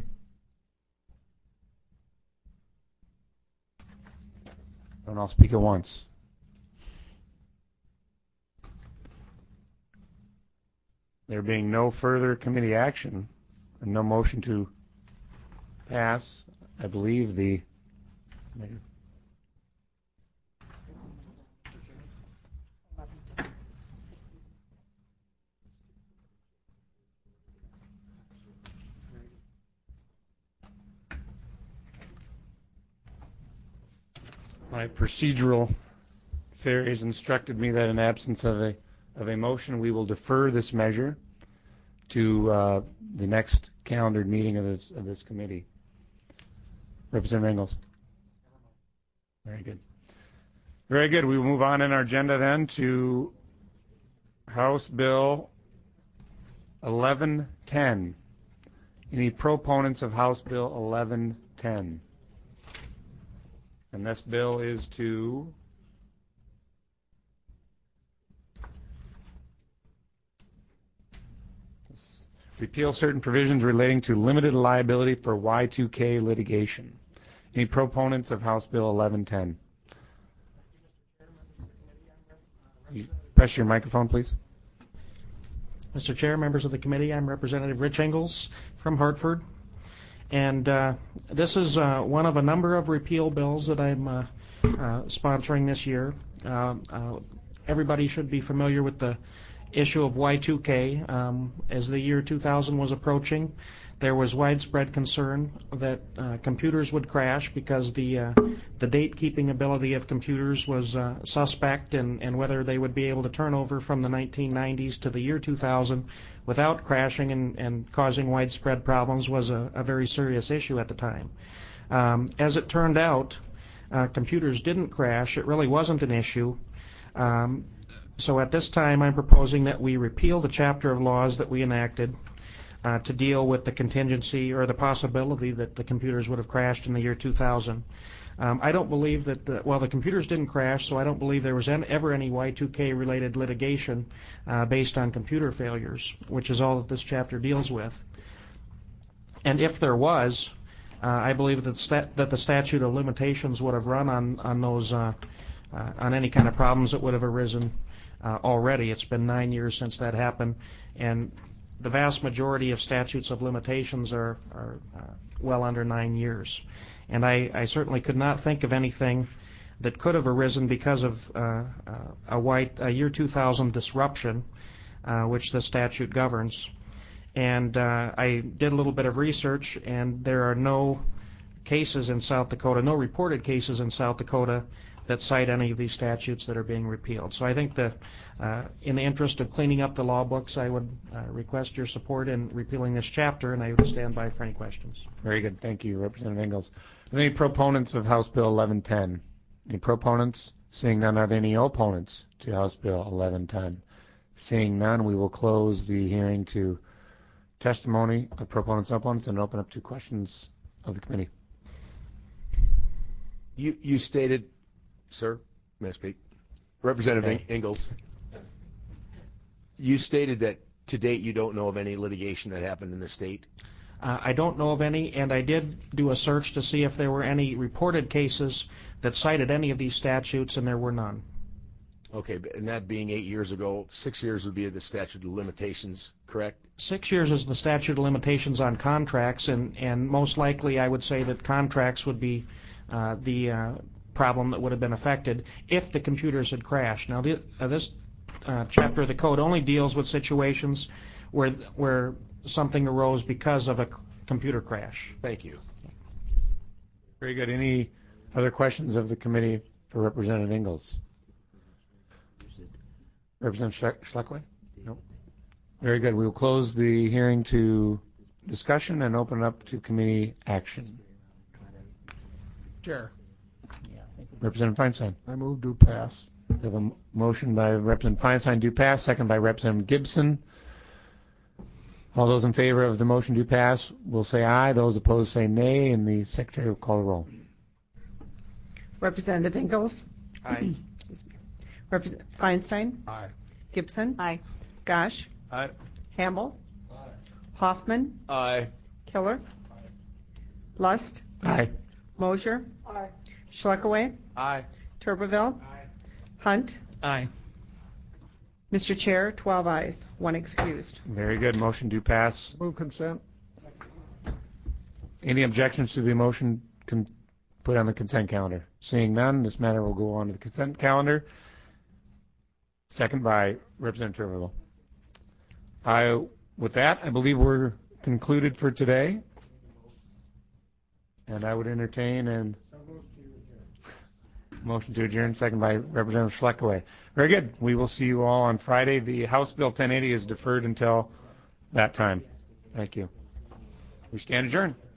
Don't all speak at once. There being no further committee action and no motion to pass, I believe the My procedural fairies instructed me that in absence of a motion, we will defer this measure to the next calendared meeting of this committee. Representative Engels. Very good. Very good. We will move on in our agenda then to House Bill 1110. Any proponents of House Bill 1110? And this bill is to repeal certain provisions relating to limited liability for Y2K litigation. Any proponents of House Bill 1110? Press your microphone, please. Mr. Chair, members of the committee, I'm Representative Rich Engels from Hartford. And this is one of a number of repeal bills that I'm sponsoring this year. Everybody should be familiar with the issue of Y2K. As the year 2000 was approaching, there was widespread concern that computers would crash because the date-keeping ability of computers was suspect, and whether they would be able to turn over from the 1990s to the year 2000 without crashing and causing widespread problems was a very serious issue at the time. As it turned out, computers didn't crash. It really wasn't an issue. So at this time, I'm proposing that we repeal the chapter of laws that we enacted to deal with the contingency or the possibility that the computers would have crashed in the year 2000. I don't believe that the computers didn't crash, so I don't believe there was ever any Y2K related litigation based on computer failures, which is all that this chapter deals with. And if there was, I believe that the statute of limitations would have run on those on any kind of problems that would have arisen already. It's been 9 years since that happened, and the vast majority of statutes of limitations are well under 9 years. And I certainly could not think of anything that could have arisen because of a year 2000 disruption, which the statute governs. And I did a little bit of research, and there are no cases in South Dakota, no reported cases in South Dakota that cite any of these statutes that are being repealed. So I think that in the interest of cleaning up the law books, I would request your support in repealing this chapter, and I would stand by for any questions. Very good. Thank you, Representative Engels. Are there any proponents of House Bill 1110? Any proponents? Seeing none, are there any opponents to House Bill 1110? Seeing none, we will close the hearing to testimony of proponents and opponents and open up to questions of the committee. You stated, sir, may I speak? Representative Engels, you stated that to date you don't know of any litigation that happened in the state. I don't know of any, and I did do a search to see if there were any reported cases that cited any of these statutes, and there were none. Okay, and that being 8 years ago, 6 years would be the statute of limitations, correct? 6 years is the statute of limitations on contracts, and most likely I would say that contracts would be the problem that would have been affected if the computers had crashed. Now, this chapter of the code only deals with situations where something arose because of a computer crash. Thank you. Very good. Any other questions of the committee for Representative Engels? Representative Schleckley? No. Very good. We will close the hearing to discussion and open it up to committee action. Chair. Representative Feinstein. I move to pass. We have a motion by Representative Feinstein to pass, second by Representative Gibson. All those in favor of the motion to pass will say aye. Those opposed say nay, and the secretary will call the roll. Representative Engels? Aye. Representative Feinstein? Aye. Gibson? Aye. Gosh? Aye. Hamble? Aye. Hoffman? Aye. Killer? Aye. Lust? Aye. Mosier? Aye. Schleckaway? Aye. Turbeville? Aye. Hunt? Aye. Mr. Chair, 12 ayes, 1 excused. Very good. Motion to pass. Move consent. Any objections to the motion put on the consent calendar? Seeing none, this matter will go on to the consent calendar. Second by Representative Turbeville. With that, I believe we're concluded for today. And I would entertain and Motion to adjourn, second by Representative Schleckaway. Very good. We will see you all on Friday. The House Bill 1080 is deferred until that time. Thank you. We stand adjourned.